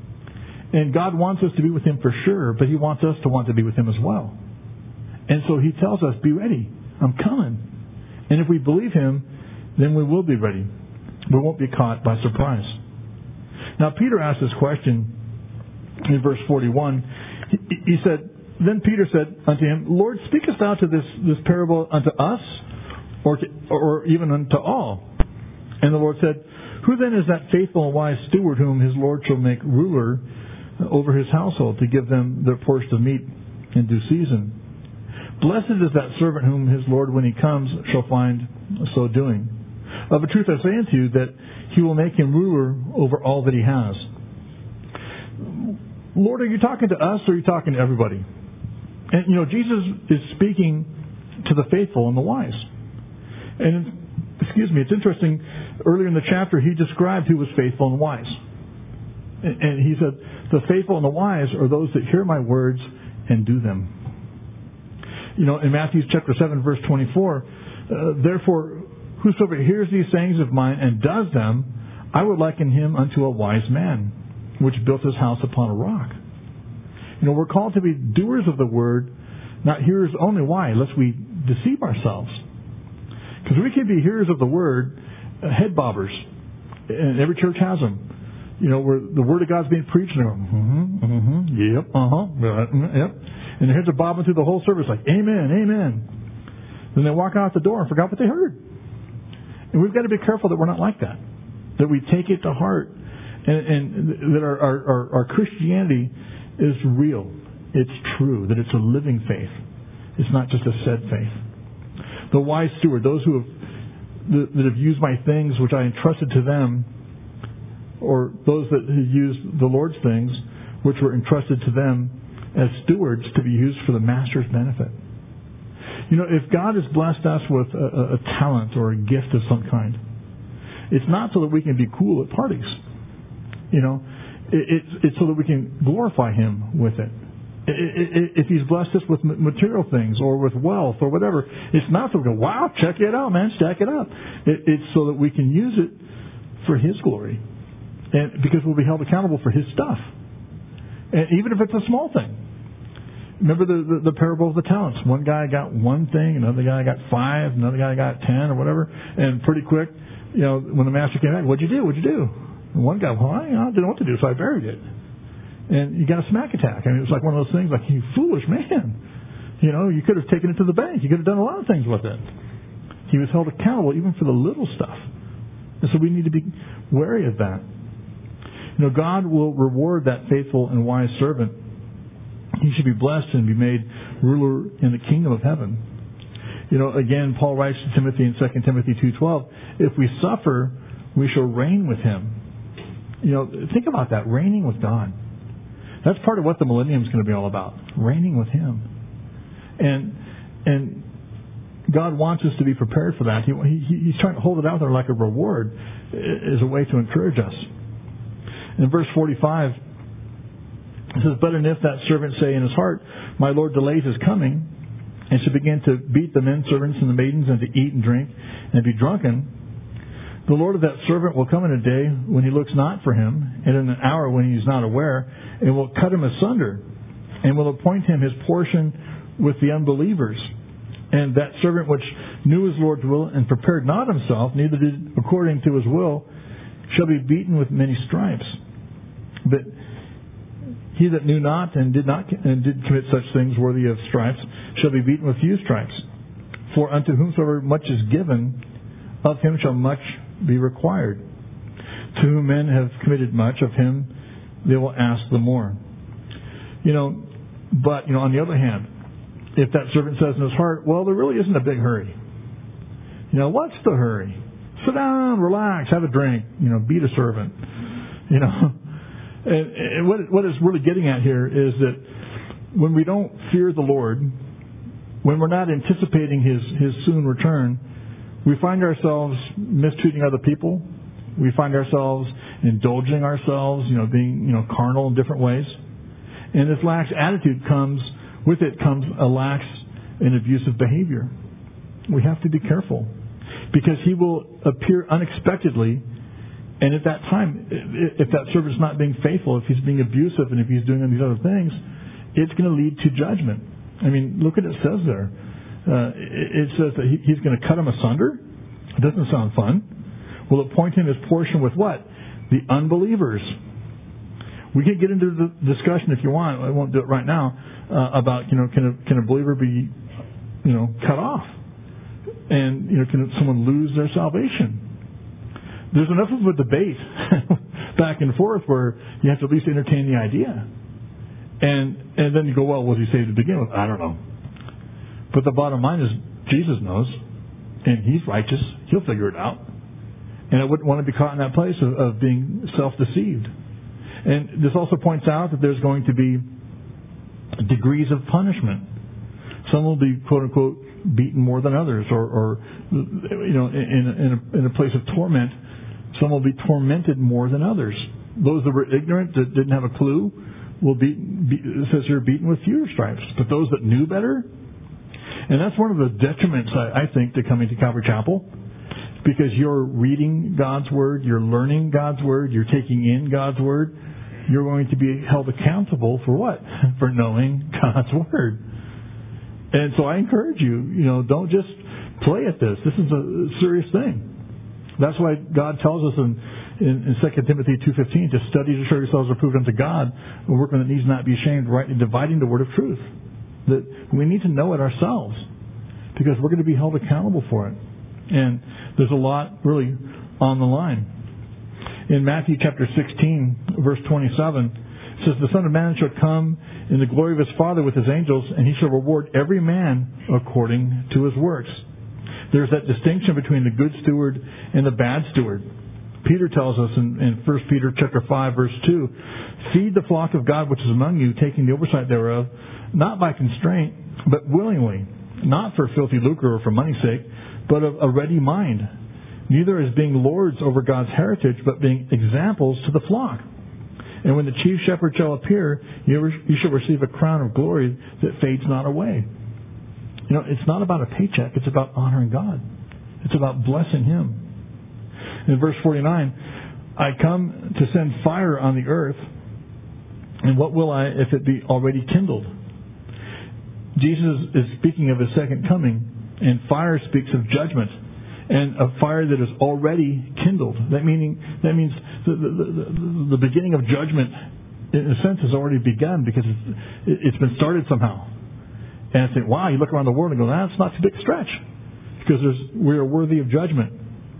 And God wants us to be with Him for sure, but He wants us to want to be with Him as well. And so He tells us, be ready. I'm coming. And if we believe Him, then we will be ready. We won't be caught by surprise. Now, Peter asked this question in verse forty-one. He, he said, Then Peter said unto Him, Lord, speakest Thou to this, this parable unto us, or, to, or even unto all? And the Lord said, Who then is that faithful and wise steward whom his Lord shall make ruler over his household to give them their portion of meat in due season? Blessed is that servant whom his Lord, when he comes, shall find so doing. Of a truth I say unto you, that he will make him ruler over all that he has. Lord, are you talking to us or are you talking to everybody? And, you know, Jesus is speaking to the faithful and the wise. And, excuse me, it's interesting, earlier in the chapter, he described who was faithful and wise. And, and he said, the faithful and the wise are those that hear my words and do them. You know, in Matthew chapter seven, verse twenty-four, uh, therefore, whosoever hears these sayings of mine and does them, I would liken him unto a wise man, which built his house upon a rock. You know, we're called to be doers of the word, not hearers only. Why? Lest we deceive ourselves. Because we can be hearers of the word, uh, head bobbers, and every church has them. You know, where the word of God's being preached, and they're going, mm-hmm, mm-hmm, yep, uh-huh, yep. And their heads are bobbing through the whole service like, amen, amen. Then they walk out the door and forgot what they heard. And we've got to be careful that we're not like that. That we take it to heart. And, and that our, our, our Christianity is real. It's true. That it's a living faith. It's not just a said faith. The wise steward, those who have that have used my things which I entrusted to them, or those that have used the Lord's things which were entrusted to them as stewards to be used for the master's benefit. You know, if God has blessed us with a, a talent or a gift of some kind, it's not so that we can be cool at parties. You know, it, it's, it's so that we can glorify Him with it. It, it, it. If He's blessed us with material things or with wealth or whatever, it's not so we go, wow, check it out, man, stack it up. It, it's so that we can use it for His glory. And because we'll be held accountable for His stuff. And even if it's a small thing. Remember the, the, the parable of the talents. One guy got one thing, another guy got five, another guy got ten or whatever. And pretty quick, you know, when the master came back, what'd you do? What'd you do? And one guy, well, I, you know, I didn't know what to do, so I buried it. And you got a smack attack. I mean, it was like one of those things like, you foolish man. You know, you could have taken it to the bank. You could have done a lot of things with it. He was held accountable even for the little stuff. And so we need to be wary of that. You know, God will reward that faithful and wise servant. He should be blessed and be made ruler in the kingdom of heaven. You know, again, Paul writes to Timothy in Second Timothy two twelve, if we suffer, we shall reign with Him. You know, think about that, reigning with God. That's part of what the millennium is going to be all about, reigning with Him. And and God wants us to be prepared for that. He, he, he's trying to hold it out there like a reward as a way to encourage us. In verse forty-five, it says, but and if that servant say in his heart, my Lord delays his coming, and should begin to beat the men servants and the maidens, and to eat and drink, and be drunken, the Lord of that servant will come in a day when he looks not for him, and in an hour when he is not aware, and will cut him asunder, and will appoint him his portion with the unbelievers. And that servant which knew his Lord's will, and prepared not himself, neither did according to his will, shall be beaten with many stripes. But he that knew not and did not and did commit such things worthy of stripes shall be beaten with few stripes. For unto whomsoever much is given, of him shall much be required. To whom men have committed much, of him they will ask the more. You know, but you know, on the other hand, if that servant says in his heart, well, there really isn't a big hurry. You know, what's the hurry? Sit down, relax, have a drink. You know, beat a servant. You know. And, and what, what it's really getting at here is that when we don't fear the Lord, when we're not anticipating His, His soon return, we find ourselves mistreating other people. We find ourselves indulging ourselves, you know, being, you know, carnal in different ways. And this lax attitude comes, with it comes a lax and abusive behavior. We have to be careful because He will appear unexpectedly. And at that time, if that servant's not being faithful, if he's being abusive, and if he's doing these other things, it's going to lead to judgment. I mean, look what it says there. Uh, it says that he, he's going to cut him asunder. It doesn't sound fun. Will appoint him his portion with what? The unbelievers. We can get into the discussion if you want. I won't do it right now. Uh, about, you know, can a, can a believer be, you know, cut off? And, you know, can someone lose their salvation? There's enough of a debate back and forth where you have to at least entertain the idea. And and then you go, well, what did He say to begin with? I don't know. But the bottom line is Jesus knows, and He's righteous. He'll figure it out. And I wouldn't want to be caught in that place of, of being self-deceived. And this also points out that there's going to be degrees of punishment. Some will be, quote unquote, beaten more than others, or, or you know, in, in, a, in a place of torment. Some will be tormented more than others. Those that were ignorant, that didn't have a clue, will be, be it says here, beaten with fewer stripes. But those that knew better, and that's one of the detriments, I, I think, to coming to Calvary Chapel, because you're reading God's Word, you're learning God's Word, you're taking in God's Word, you're going to be held accountable for what? For knowing God's Word. And so I encourage you, you know, don't just play at this. This is a serious thing. That's why God tells us in, in, in Second Timothy two fifteen to study to show yourselves approved unto God, a workman that needs not be ashamed, rightly dividing the word of truth. That we need to know it ourselves, because we're going to be held accountable for it. And there's a lot really on the line. In Matthew chapter sixteen, verse twenty-seven, it says, "The Son of Man shall come in the glory of his Father with his angels, and he shall reward every man according to his works." There's that distinction between the good steward and the bad steward. Peter tells us in, in First Peter chapter five, verse two, "Feed the flock of God which is among you, taking the oversight thereof, not by constraint, but willingly, not for filthy lucre or for money's sake, but of a ready mind, neither as being lords over God's heritage, but being examples to the flock. And when the chief shepherd shall appear, you, re- you shall receive a crown of glory that fades not away." You know, it's not about a paycheck. It's about honoring God. It's about blessing Him. In verse forty-nine, "I come to send fire on the earth, and what will I if it be already kindled?" Jesus is speaking of His second coming, and fire speaks of judgment, and a fire that is already kindled. That meaning that means the, the, the, the beginning of judgment, in a sense, has already begun, because it's, it's been started somehow. And I think, wow, you look around the world and go, that's not too big a stretch, because there's, we are worthy of judgment.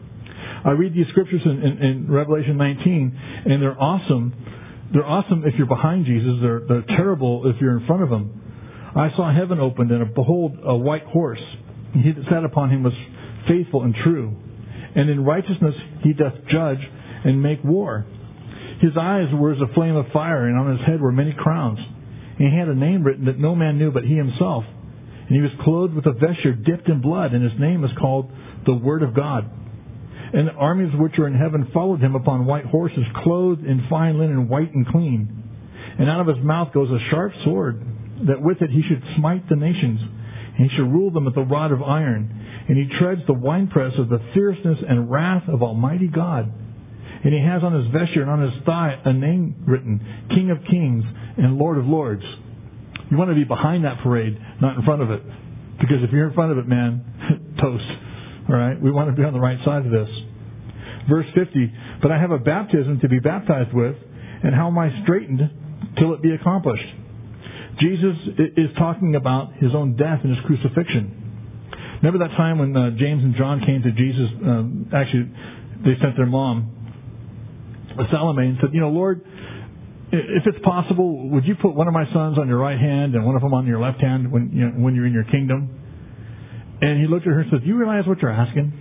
I read these scriptures in, in, in Revelation nineteen, and they're awesome. They're awesome if you're behind Jesus. They're, they're terrible if you're in front of Him. "I saw heaven opened, and behold, a white horse. And he that sat upon him was faithful and true. And in righteousness he doth judge and make war. His eyes were as a flame of fire, and on his head were many crowns. And he had a name written that no man knew but he himself. And he was clothed with a vesture dipped in blood, and his name is called the Word of God. And the armies which were in heaven followed him upon white horses, clothed in fine linen, white and clean. And out of his mouth goes a sharp sword, that with it he should smite the nations, and he shall rule them with a rod of iron. And he treads the winepress of the fierceness and wrath of Almighty God. And he has on his vesture and on his thigh a name written, King of Kings and Lord of Lords." You want to be behind that parade, not in front of it. Because if you're in front of it, man, toast. All right? We want to be on the right side of this. Verse fifty, "But I have a baptism to be baptized with, and how am I straitened till it be accomplished?" Jesus is talking about His own death and His crucifixion. Remember that time when uh, James and John came to Jesus? Um, actually, they sent their mom, Salome, and said, you know, "Lord, if it's possible, would you put one of my sons on your right hand and one of them on your left hand when, you know, when you're in your kingdom?" And He looked at her and said, "Do you realize what you're asking?"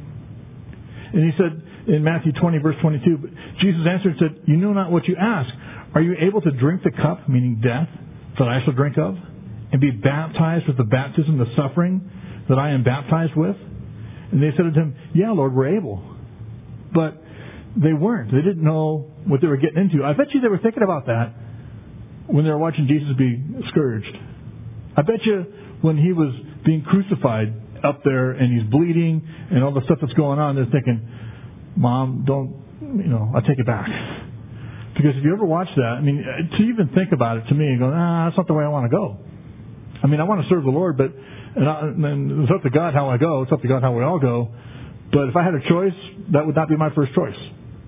And He said in Matthew twenty, verse twenty-two, Jesus answered and said, "You know not what you ask. Are you able to drink the cup," meaning death, "that I shall drink of, and be baptized with the baptism, the suffering that I am baptized with?" And they said to Him, "Yeah, Lord, we're able." But they weren't. They didn't know what they were getting into. I bet you they were thinking about that when they were watching Jesus be scourged. I bet you when He was being crucified up there and He's bleeding and all the stuff that's going on, they're thinking, "Mom, don't, you know, I take it back." Because if you ever watch that, I mean, to even think about it, to me, and go, "Ah, that's not the way I want to go." I mean, I want to serve the Lord, but and, I, and it's up to God how I go. It's up to God how we all go. But if I had a choice, that would not be my first choice.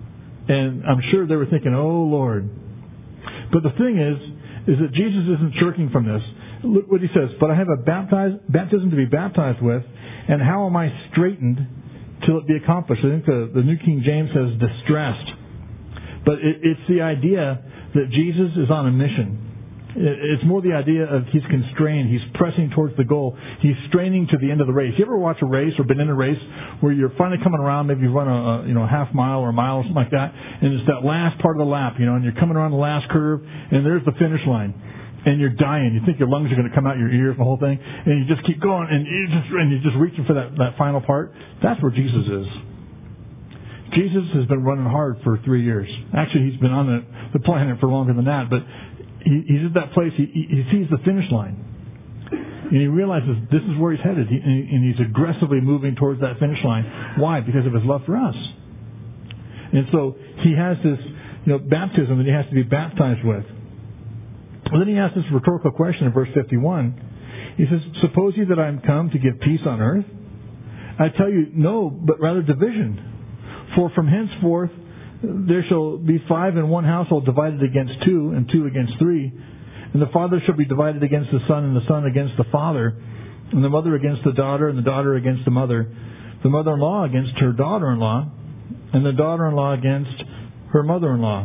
And I'm sure they were thinking, "Oh, Lord." But the thing is, is that Jesus isn't shirking from this. Look what He says, "But I have a baptize, baptism to be baptized with, and how am I straitened till it be accomplished?" I think the, the New King James says distressed. But it, it's the idea that Jesus is on a mission. It's more the idea of he's constrained. He's pressing towards the goal. He's straining to the end of the race. You ever watch a race or been in a race where you're finally coming around, maybe you run a, a you know half mile or a mile or something like that, and it's that last part of the lap, you know, and you're coming around the last curve, and there's the finish line, and you're dying. You think your lungs are going to come out your ears, the whole thing, and you just keep going, and you just and you're just reaching for that that final part. That's where Jesus is. Jesus has been running hard for three years. Actually, he's been on the, the planet for longer than that, but he, he's at that place. He, he sees the finish line, and he realizes this is where he's headed, he, and he's aggressively moving towards that finish line. Why? Because of his love for us. And so he has this, you know, baptism that he has to be baptized with. Well, then he asks this rhetorical question in verse fifty-one. He says, "Suppose ye that I am come to give peace on earth? I tell you, no, but rather division. For from henceforth there shall be five in one household divided against two, and two against three. And the father shall be divided against the son, and the son against the father, and the mother against the daughter, and the daughter against the mother, the mother-in-law against her daughter-in-law, and the daughter-in-law against her mother-in-law."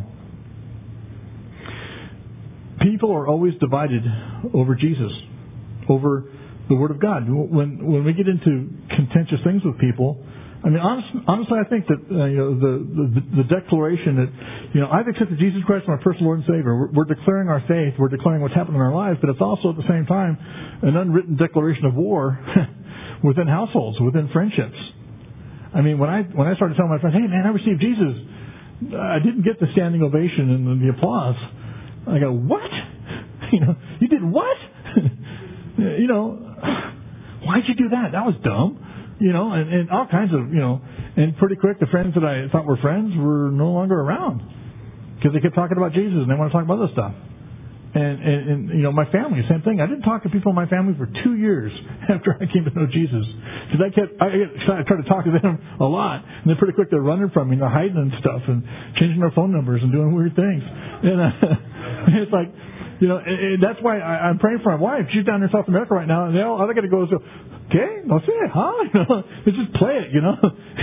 People are always divided over Jesus, over the Word of God. When when we get into contentious things with people, I mean, honest, honestly, I think that uh, you know the, the the declaration that you know I've accepted Jesus Christ as my personal Lord and Savior. We're, we're declaring our faith. We're declaring what's happened in our lives, but it's also at the same time an unwritten declaration of war within households, within friendships. I mean, when I when I started telling my friends, "Hey, man, I received Jesus," I didn't get the standing ovation and the applause. I go, "What? You know, you did what? you know, why'd you do that? That was dumb." You know, and, and all kinds of, you know, and pretty quick the friends that I thought were friends were no longer around because they kept talking about Jesus and they want to talk about other stuff. And, and, and, you know, my family, same thing. I didn't talk to people in my family for two years after I came to know Jesus. Because I kept, I, I tried to talk to them a lot, and then pretty quick they're running from me and they're hiding and stuff and changing their phone numbers and doing weird things. And uh, it's like, you know, and, and that's why I, I'm praying for my wife. She's down in South America right now, and they all, all they got to go is, okay, no sé, huh? You know, they just play it, you know.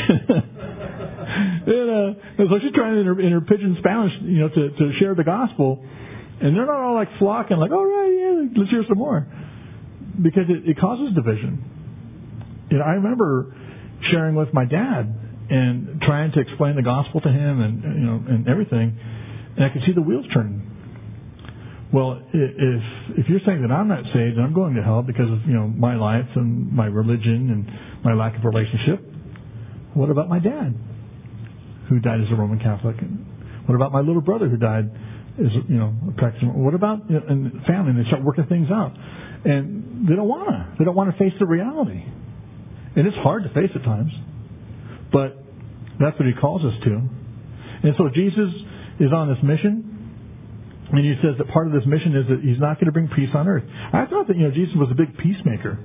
and, uh, and so she's trying in her, in her pidgin Spanish, you know, to, to share the gospel. And they're not all like flocking, like, all right, yeah, let's hear some more. Because it, it causes division. You know, I remember sharing with my dad and trying to explain the gospel to him and, you know, and everything. And I could see the wheels turning. Well, if if you're saying that I'm not saved and I'm going to hell because of, you know, my life and my religion and my lack of relationship, what about my dad who died as a Roman Catholic? And what about my little brother who died as, you know, a practicing? What about, you know, and family? And they start working things out. And they don't want to. They don't want to face the reality. And it's hard to face at times. But that's what he calls us to. And so Jesus is on this mission. And he says that part of this mission is that he's not going to bring peace on earth. I thought that, you know, Jesus was a big peacemaker.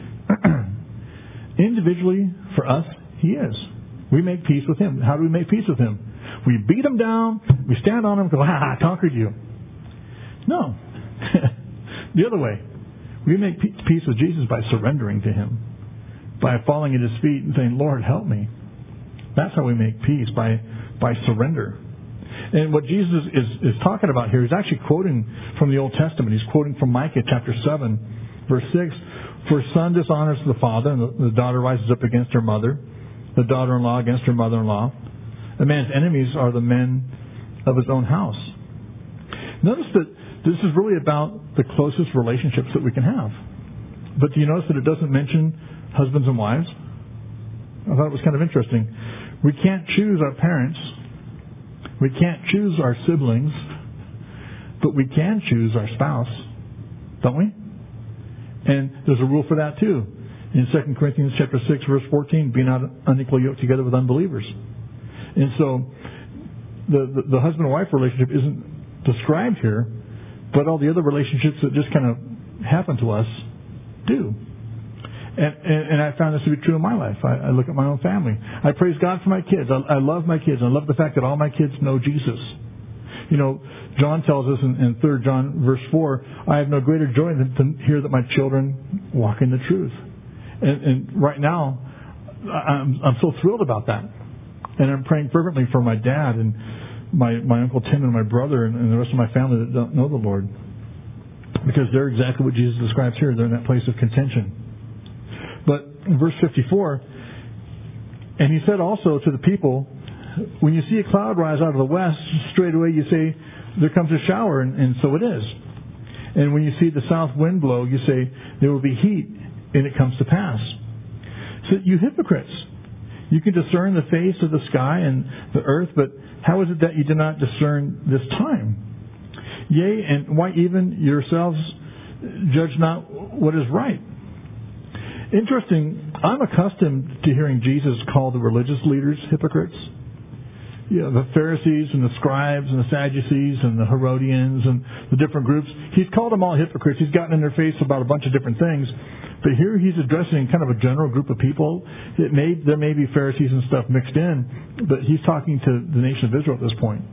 Individually, for us, he is. We make peace with him. How do we make peace with him? We beat him down. We stand on him and go, ha, I conquered you. No. The other way. We make peace with Jesus by surrendering to him. By falling at his feet and saying, Lord, help me. That's how we make peace, by by surrender. And what Jesus is, is talking about here, he's actually quoting from the Old Testament. He's quoting from Micah chapter seven, verse six. For son dishonors the father, and the, the daughter rises up against her mother, the daughter-in-law against her mother-in-law. A man's enemies are the men of his own house. Notice that this is really about the closest relationships that we can have. But do you notice that it doesn't mention husbands and wives? I thought it was kind of interesting. We can't choose our parents. We can't choose our siblings. But we can choose our spouse. Don't we? And there's a rule for that too. In Second Corinthians chapter six, verse fourteen, be not unequally yoked together with unbelievers. And so the, the, the husband and wife relationship isn't described here, but all the other relationships that just kind of happen to us do. And, and, and I found this to be true in my life. I, I look at my own family. I praise God for my kids. I, I love my kids. I love the fact that all my kids know Jesus. You know, John tells us in, in Third John verse four, I have no greater joy than to hear that my children walk in the truth. And, and right now, I'm, I'm so thrilled about that. And I'm praying fervently for my dad and my, my Uncle Tim and my brother and, and the rest of my family that don't know the Lord. because they're exactly what Jesus describes here. They're in that place of contention. But in verse fifty-four, and he said also to the people, when you see a cloud rise out of the west, straight away you say, there comes a shower, and, and so it is. And when you see the south wind blow, you say, there will be heat, and it comes to pass. So you hypocrites, you can discern the face of the sky and the earth, but how is it that you do not discern this time? Yea, and why even yourselves judge not what is right? Interesting, I'm accustomed to hearing Jesus call the religious leaders hypocrites. You know, the Pharisees and the scribes and the Sadducees and the Herodians and the different groups. He's called them all hypocrites. He's gotten in their face about a bunch of different things. But here he's addressing kind of a general group of people. It may, there may be Pharisees and stuff mixed in, but he's talking to the nation of Israel at this point.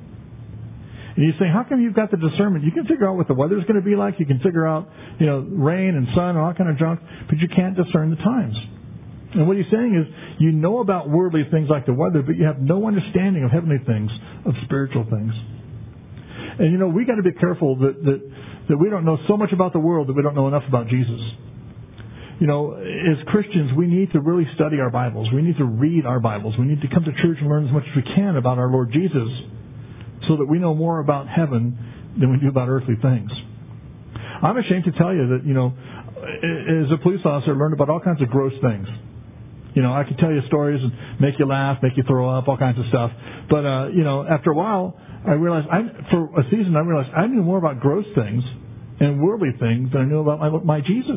And he's saying, how come you've got the discernment? You can figure out what the weather's going to be like. You can figure out, you know, rain and sun and all kind of junk, but you can't discern the times. And what he's saying is, you know about worldly things like the weather, but you have no understanding of heavenly things, of spiritual things. And you know, we got to be careful that, that that we don't know so much about the world that we don't know enough about Jesus. You know, as Christians, we need to really study our Bibles. We need to read our Bibles. We need to come to church and learn as much as we can about our Lord Jesus, so that we know more about heaven than we do about earthly things. I'm ashamed to tell you that, you know, as a police officer, I learned about all kinds of gross things. You know, I could tell you stories and make you laugh, make you throw up, all kinds of stuff. But, uh, you know, after a while, I realized, I, for a season, I realized I knew more about gross things and worldly things than I knew about my, my Jesus.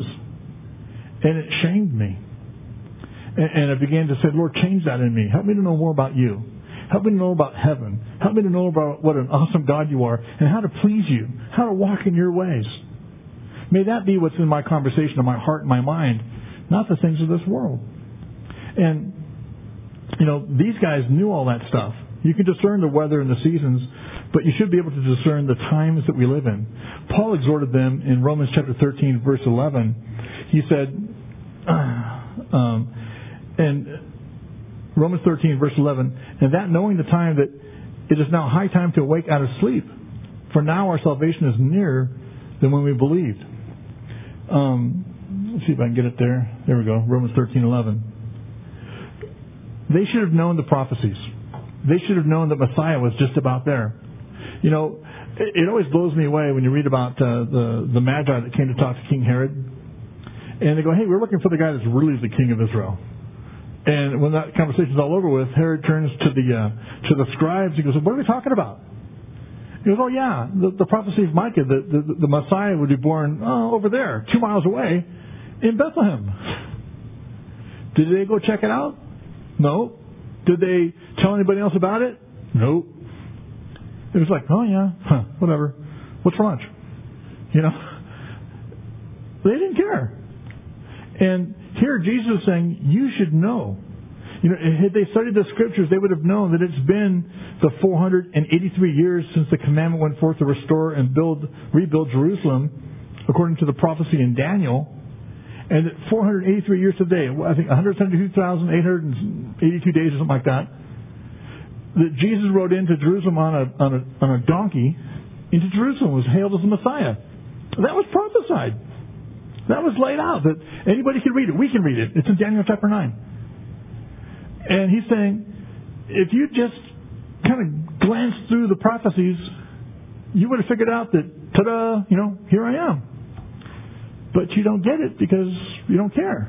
And it shamed me. And, and I began to say, Lord, change that in me. Help me to know more about you. Help me to know about heaven. Help me to know about what an awesome God you are and how to please you, how to walk in your ways. May that be what's in my conversation, in my heart and my mind, not the things of this world. And, you know, these guys knew all that stuff. You can discern the weather and the seasons, but you should be able to discern the times that we live in. Paul exhorted them in Romans chapter thirteen, verse eleven. He said, um, and Romans thirteen, verse eleven, and that knowing the time that it is now high time to awake out of sleep, for now our salvation is nearer than when we believed. Um, let's see if I can get it there. There we go. Romans thirteen, eleven. They should have known the prophecies. They should have known that Messiah was just about there. You know, it, it always blows me away when you read about uh, the, the Magi that came to talk to King Herod. And they go, hey, we're looking for the guy that's really the king of Israel. And when that conversation's all over with, Herod turns to the uh, to the scribes. He goes, what are we talking about? He goes, oh, yeah, the, the prophecy of Micah, that the, the, the Messiah would be born oh, over there, two miles away, in Bethlehem. Did they go check it out? No. Did they tell anybody else about it? No. It was like, oh yeah, huh, whatever. What's for lunch? You know? They didn't care. And here Jesus is saying, you should know. You know, had they studied the scriptures, they would have known that it's been the four hundred eighty-three years since the commandment went forth to restore and build, rebuild Jerusalem, according to the prophecy in Daniel. And four hundred eighty-three years today, I think one hundred seventy-two thousand eight hundred eighty-two days or something like that, that Jesus rode into Jerusalem on a, on a, on a donkey into Jerusalem, was hailed as the Messiah. That was prophesied. That was laid out. That anybody can read it. We can read it. It's in Daniel chapter nine. And he's saying, if you just kind of glance through the prophecies, you would have figured out that, ta-da, you know, here I am. But you don't get it because you don't care.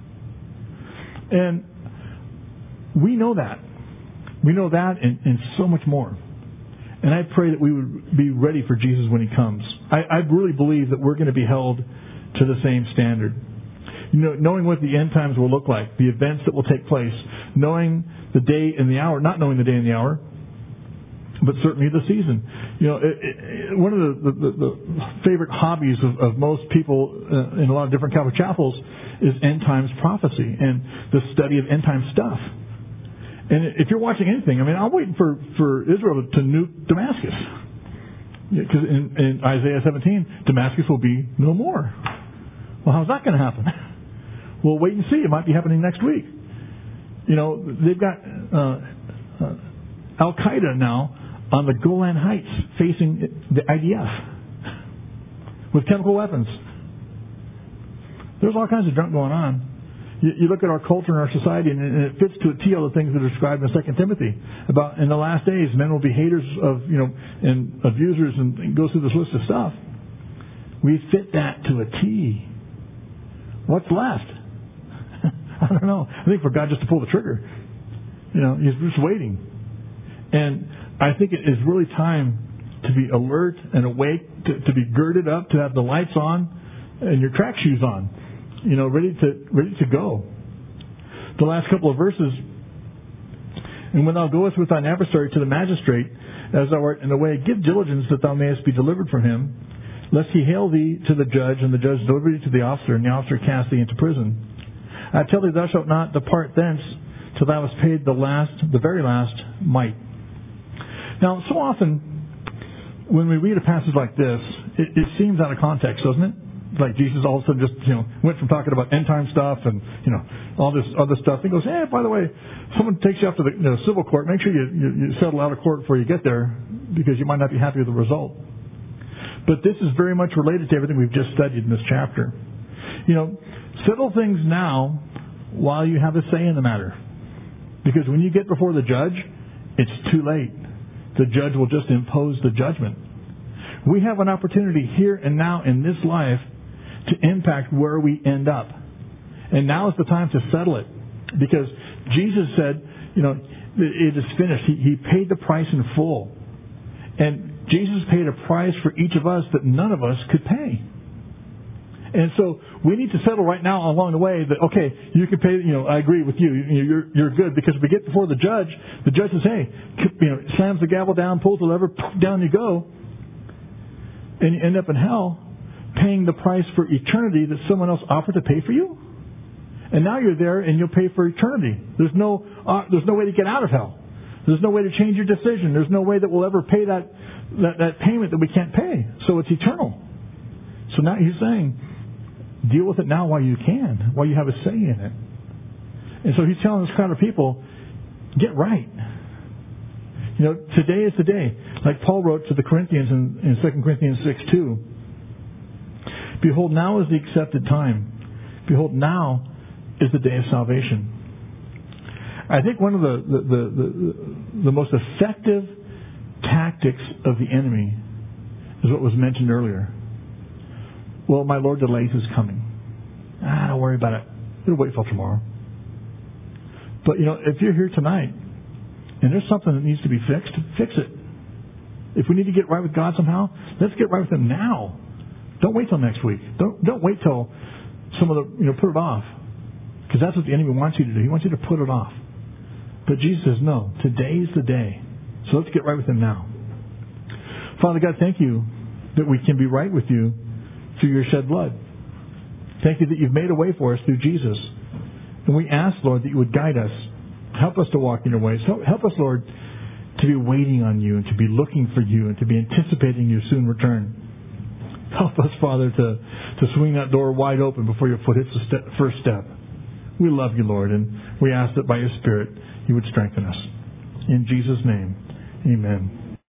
And we know that. We know that and, and so much more. And I pray that we would be ready for Jesus when He comes. I, I really believe that we're going to be held to the same standard. You know, knowing what the end times will look like, the events that will take place, knowing the day and the hour, not knowing the day and the hour, but certainly the season. You know, it, it, one of the, the, the favorite hobbies of, of most people uh, in a lot of different Calvary chapels is end times prophecy and the study of end time stuff. And if you're watching anything, I mean, I'm waiting for, for Israel to, to nuke Damascus. Because in, in Isaiah seventeen, Damascus will be no more. Well, how's that going to happen? We'll wait and see. It might be happening next week. You know, they've got uh, uh, Al-Qaeda now on the Golan Heights facing the I D F. with chemical weapons. There's all kinds of junk going on. You, you look at our culture and our society, and, and it fits to a T all the things that are described in Second Timothy about in the last days, men will be haters of, you know, and abusers, and, and goes through this list of stuff. We fit that to a T. What's left? I don't know. I think for God just to pull the trigger. You know, He's just waiting. And I think it is really time to be alert and awake, to, to be girded up, to have the lights on and your track shoes on, you know, ready to ready to go. The last couple of verses, and when thou goest with thine adversary to the magistrate, as thou art in the way, give diligence that thou mayest be delivered from him, lest he hail thee to the judge, and the judge deliver thee to the officer, and the officer cast thee into prison. I tell thee, thou shalt not depart thence till thou hast paid the last, the very last mite. Now, so often, when we read a passage like this, it, it seems out of context, doesn't it? Like Jesus all of a sudden just, you know, went from talking about end time stuff and, you know, all this other stuff. He goes, hey, by the way, someone takes you up to the, you know, civil court. Make sure you, you, you settle out of court before you get there, because you might not be happy with the result. But this is very much related to everything we've just studied in this chapter. You know, settle things now while you have a say in the matter. Because when you get before the judge, it's too late. The judge will just impose the judgment. We have an opportunity here and now in this life to impact where we end up. And now is the time to settle it. Because Jesus said, you know, it is finished. He, he paid the price in full. And Jesus paid a price for each of us that none of us could pay. And so we need to settle right now along the way that, okay, you can pay, you know, I agree with you. You're, you're good, because if we get before the judge, the judge says, hey, you know, slams the gavel down, pulls the lever, down you go. And you end up in hell paying the price for eternity that someone else offered to pay for you. And now you're there and you'll pay for eternity. There's no, uh, there's no way to get out of hell. There's no way to change your decision. There's no way that we'll ever pay that, that, that payment that we can't pay. So it's eternal. So now he's saying, deal with it now while you can, while you have a say in it. And so he's telling this crowd of people, get right. You know, today is the day. Like Paul wrote to the Corinthians in, in Second Corinthians six two. Behold, now is the accepted time. Behold, now is the day of salvation. I think one of the, the, the, the, the most effective tactics of the enemy is what was mentioned earlier. Well, my Lord delays his coming. Ah, don't worry about it. It'll wait till tomorrow. But, you know, if you're here tonight and there's something that needs to be fixed, fix it. If we need to get right with God somehow, let's get right with Him now. Don't wait till next week. Don't don't wait till some of the, you know, put it off. Because that's what the enemy wants you to do. He wants you to put it off. But Jesus says, no, today's the day. So let's get right with Him now. Father God, thank you that we can be right with you through your shed blood. Thank you that you've made a way for us through Jesus. And we ask, Lord, that you would guide us. Help us to walk in your ways. Help us, Lord, to be waiting on you and to be looking for you and to be anticipating your soon return. Help us, Father, to, to swing that door wide open before your foot hits the step, first step. We love you, Lord, and we ask that by your Spirit you would strengthen us. In Jesus' name, amen.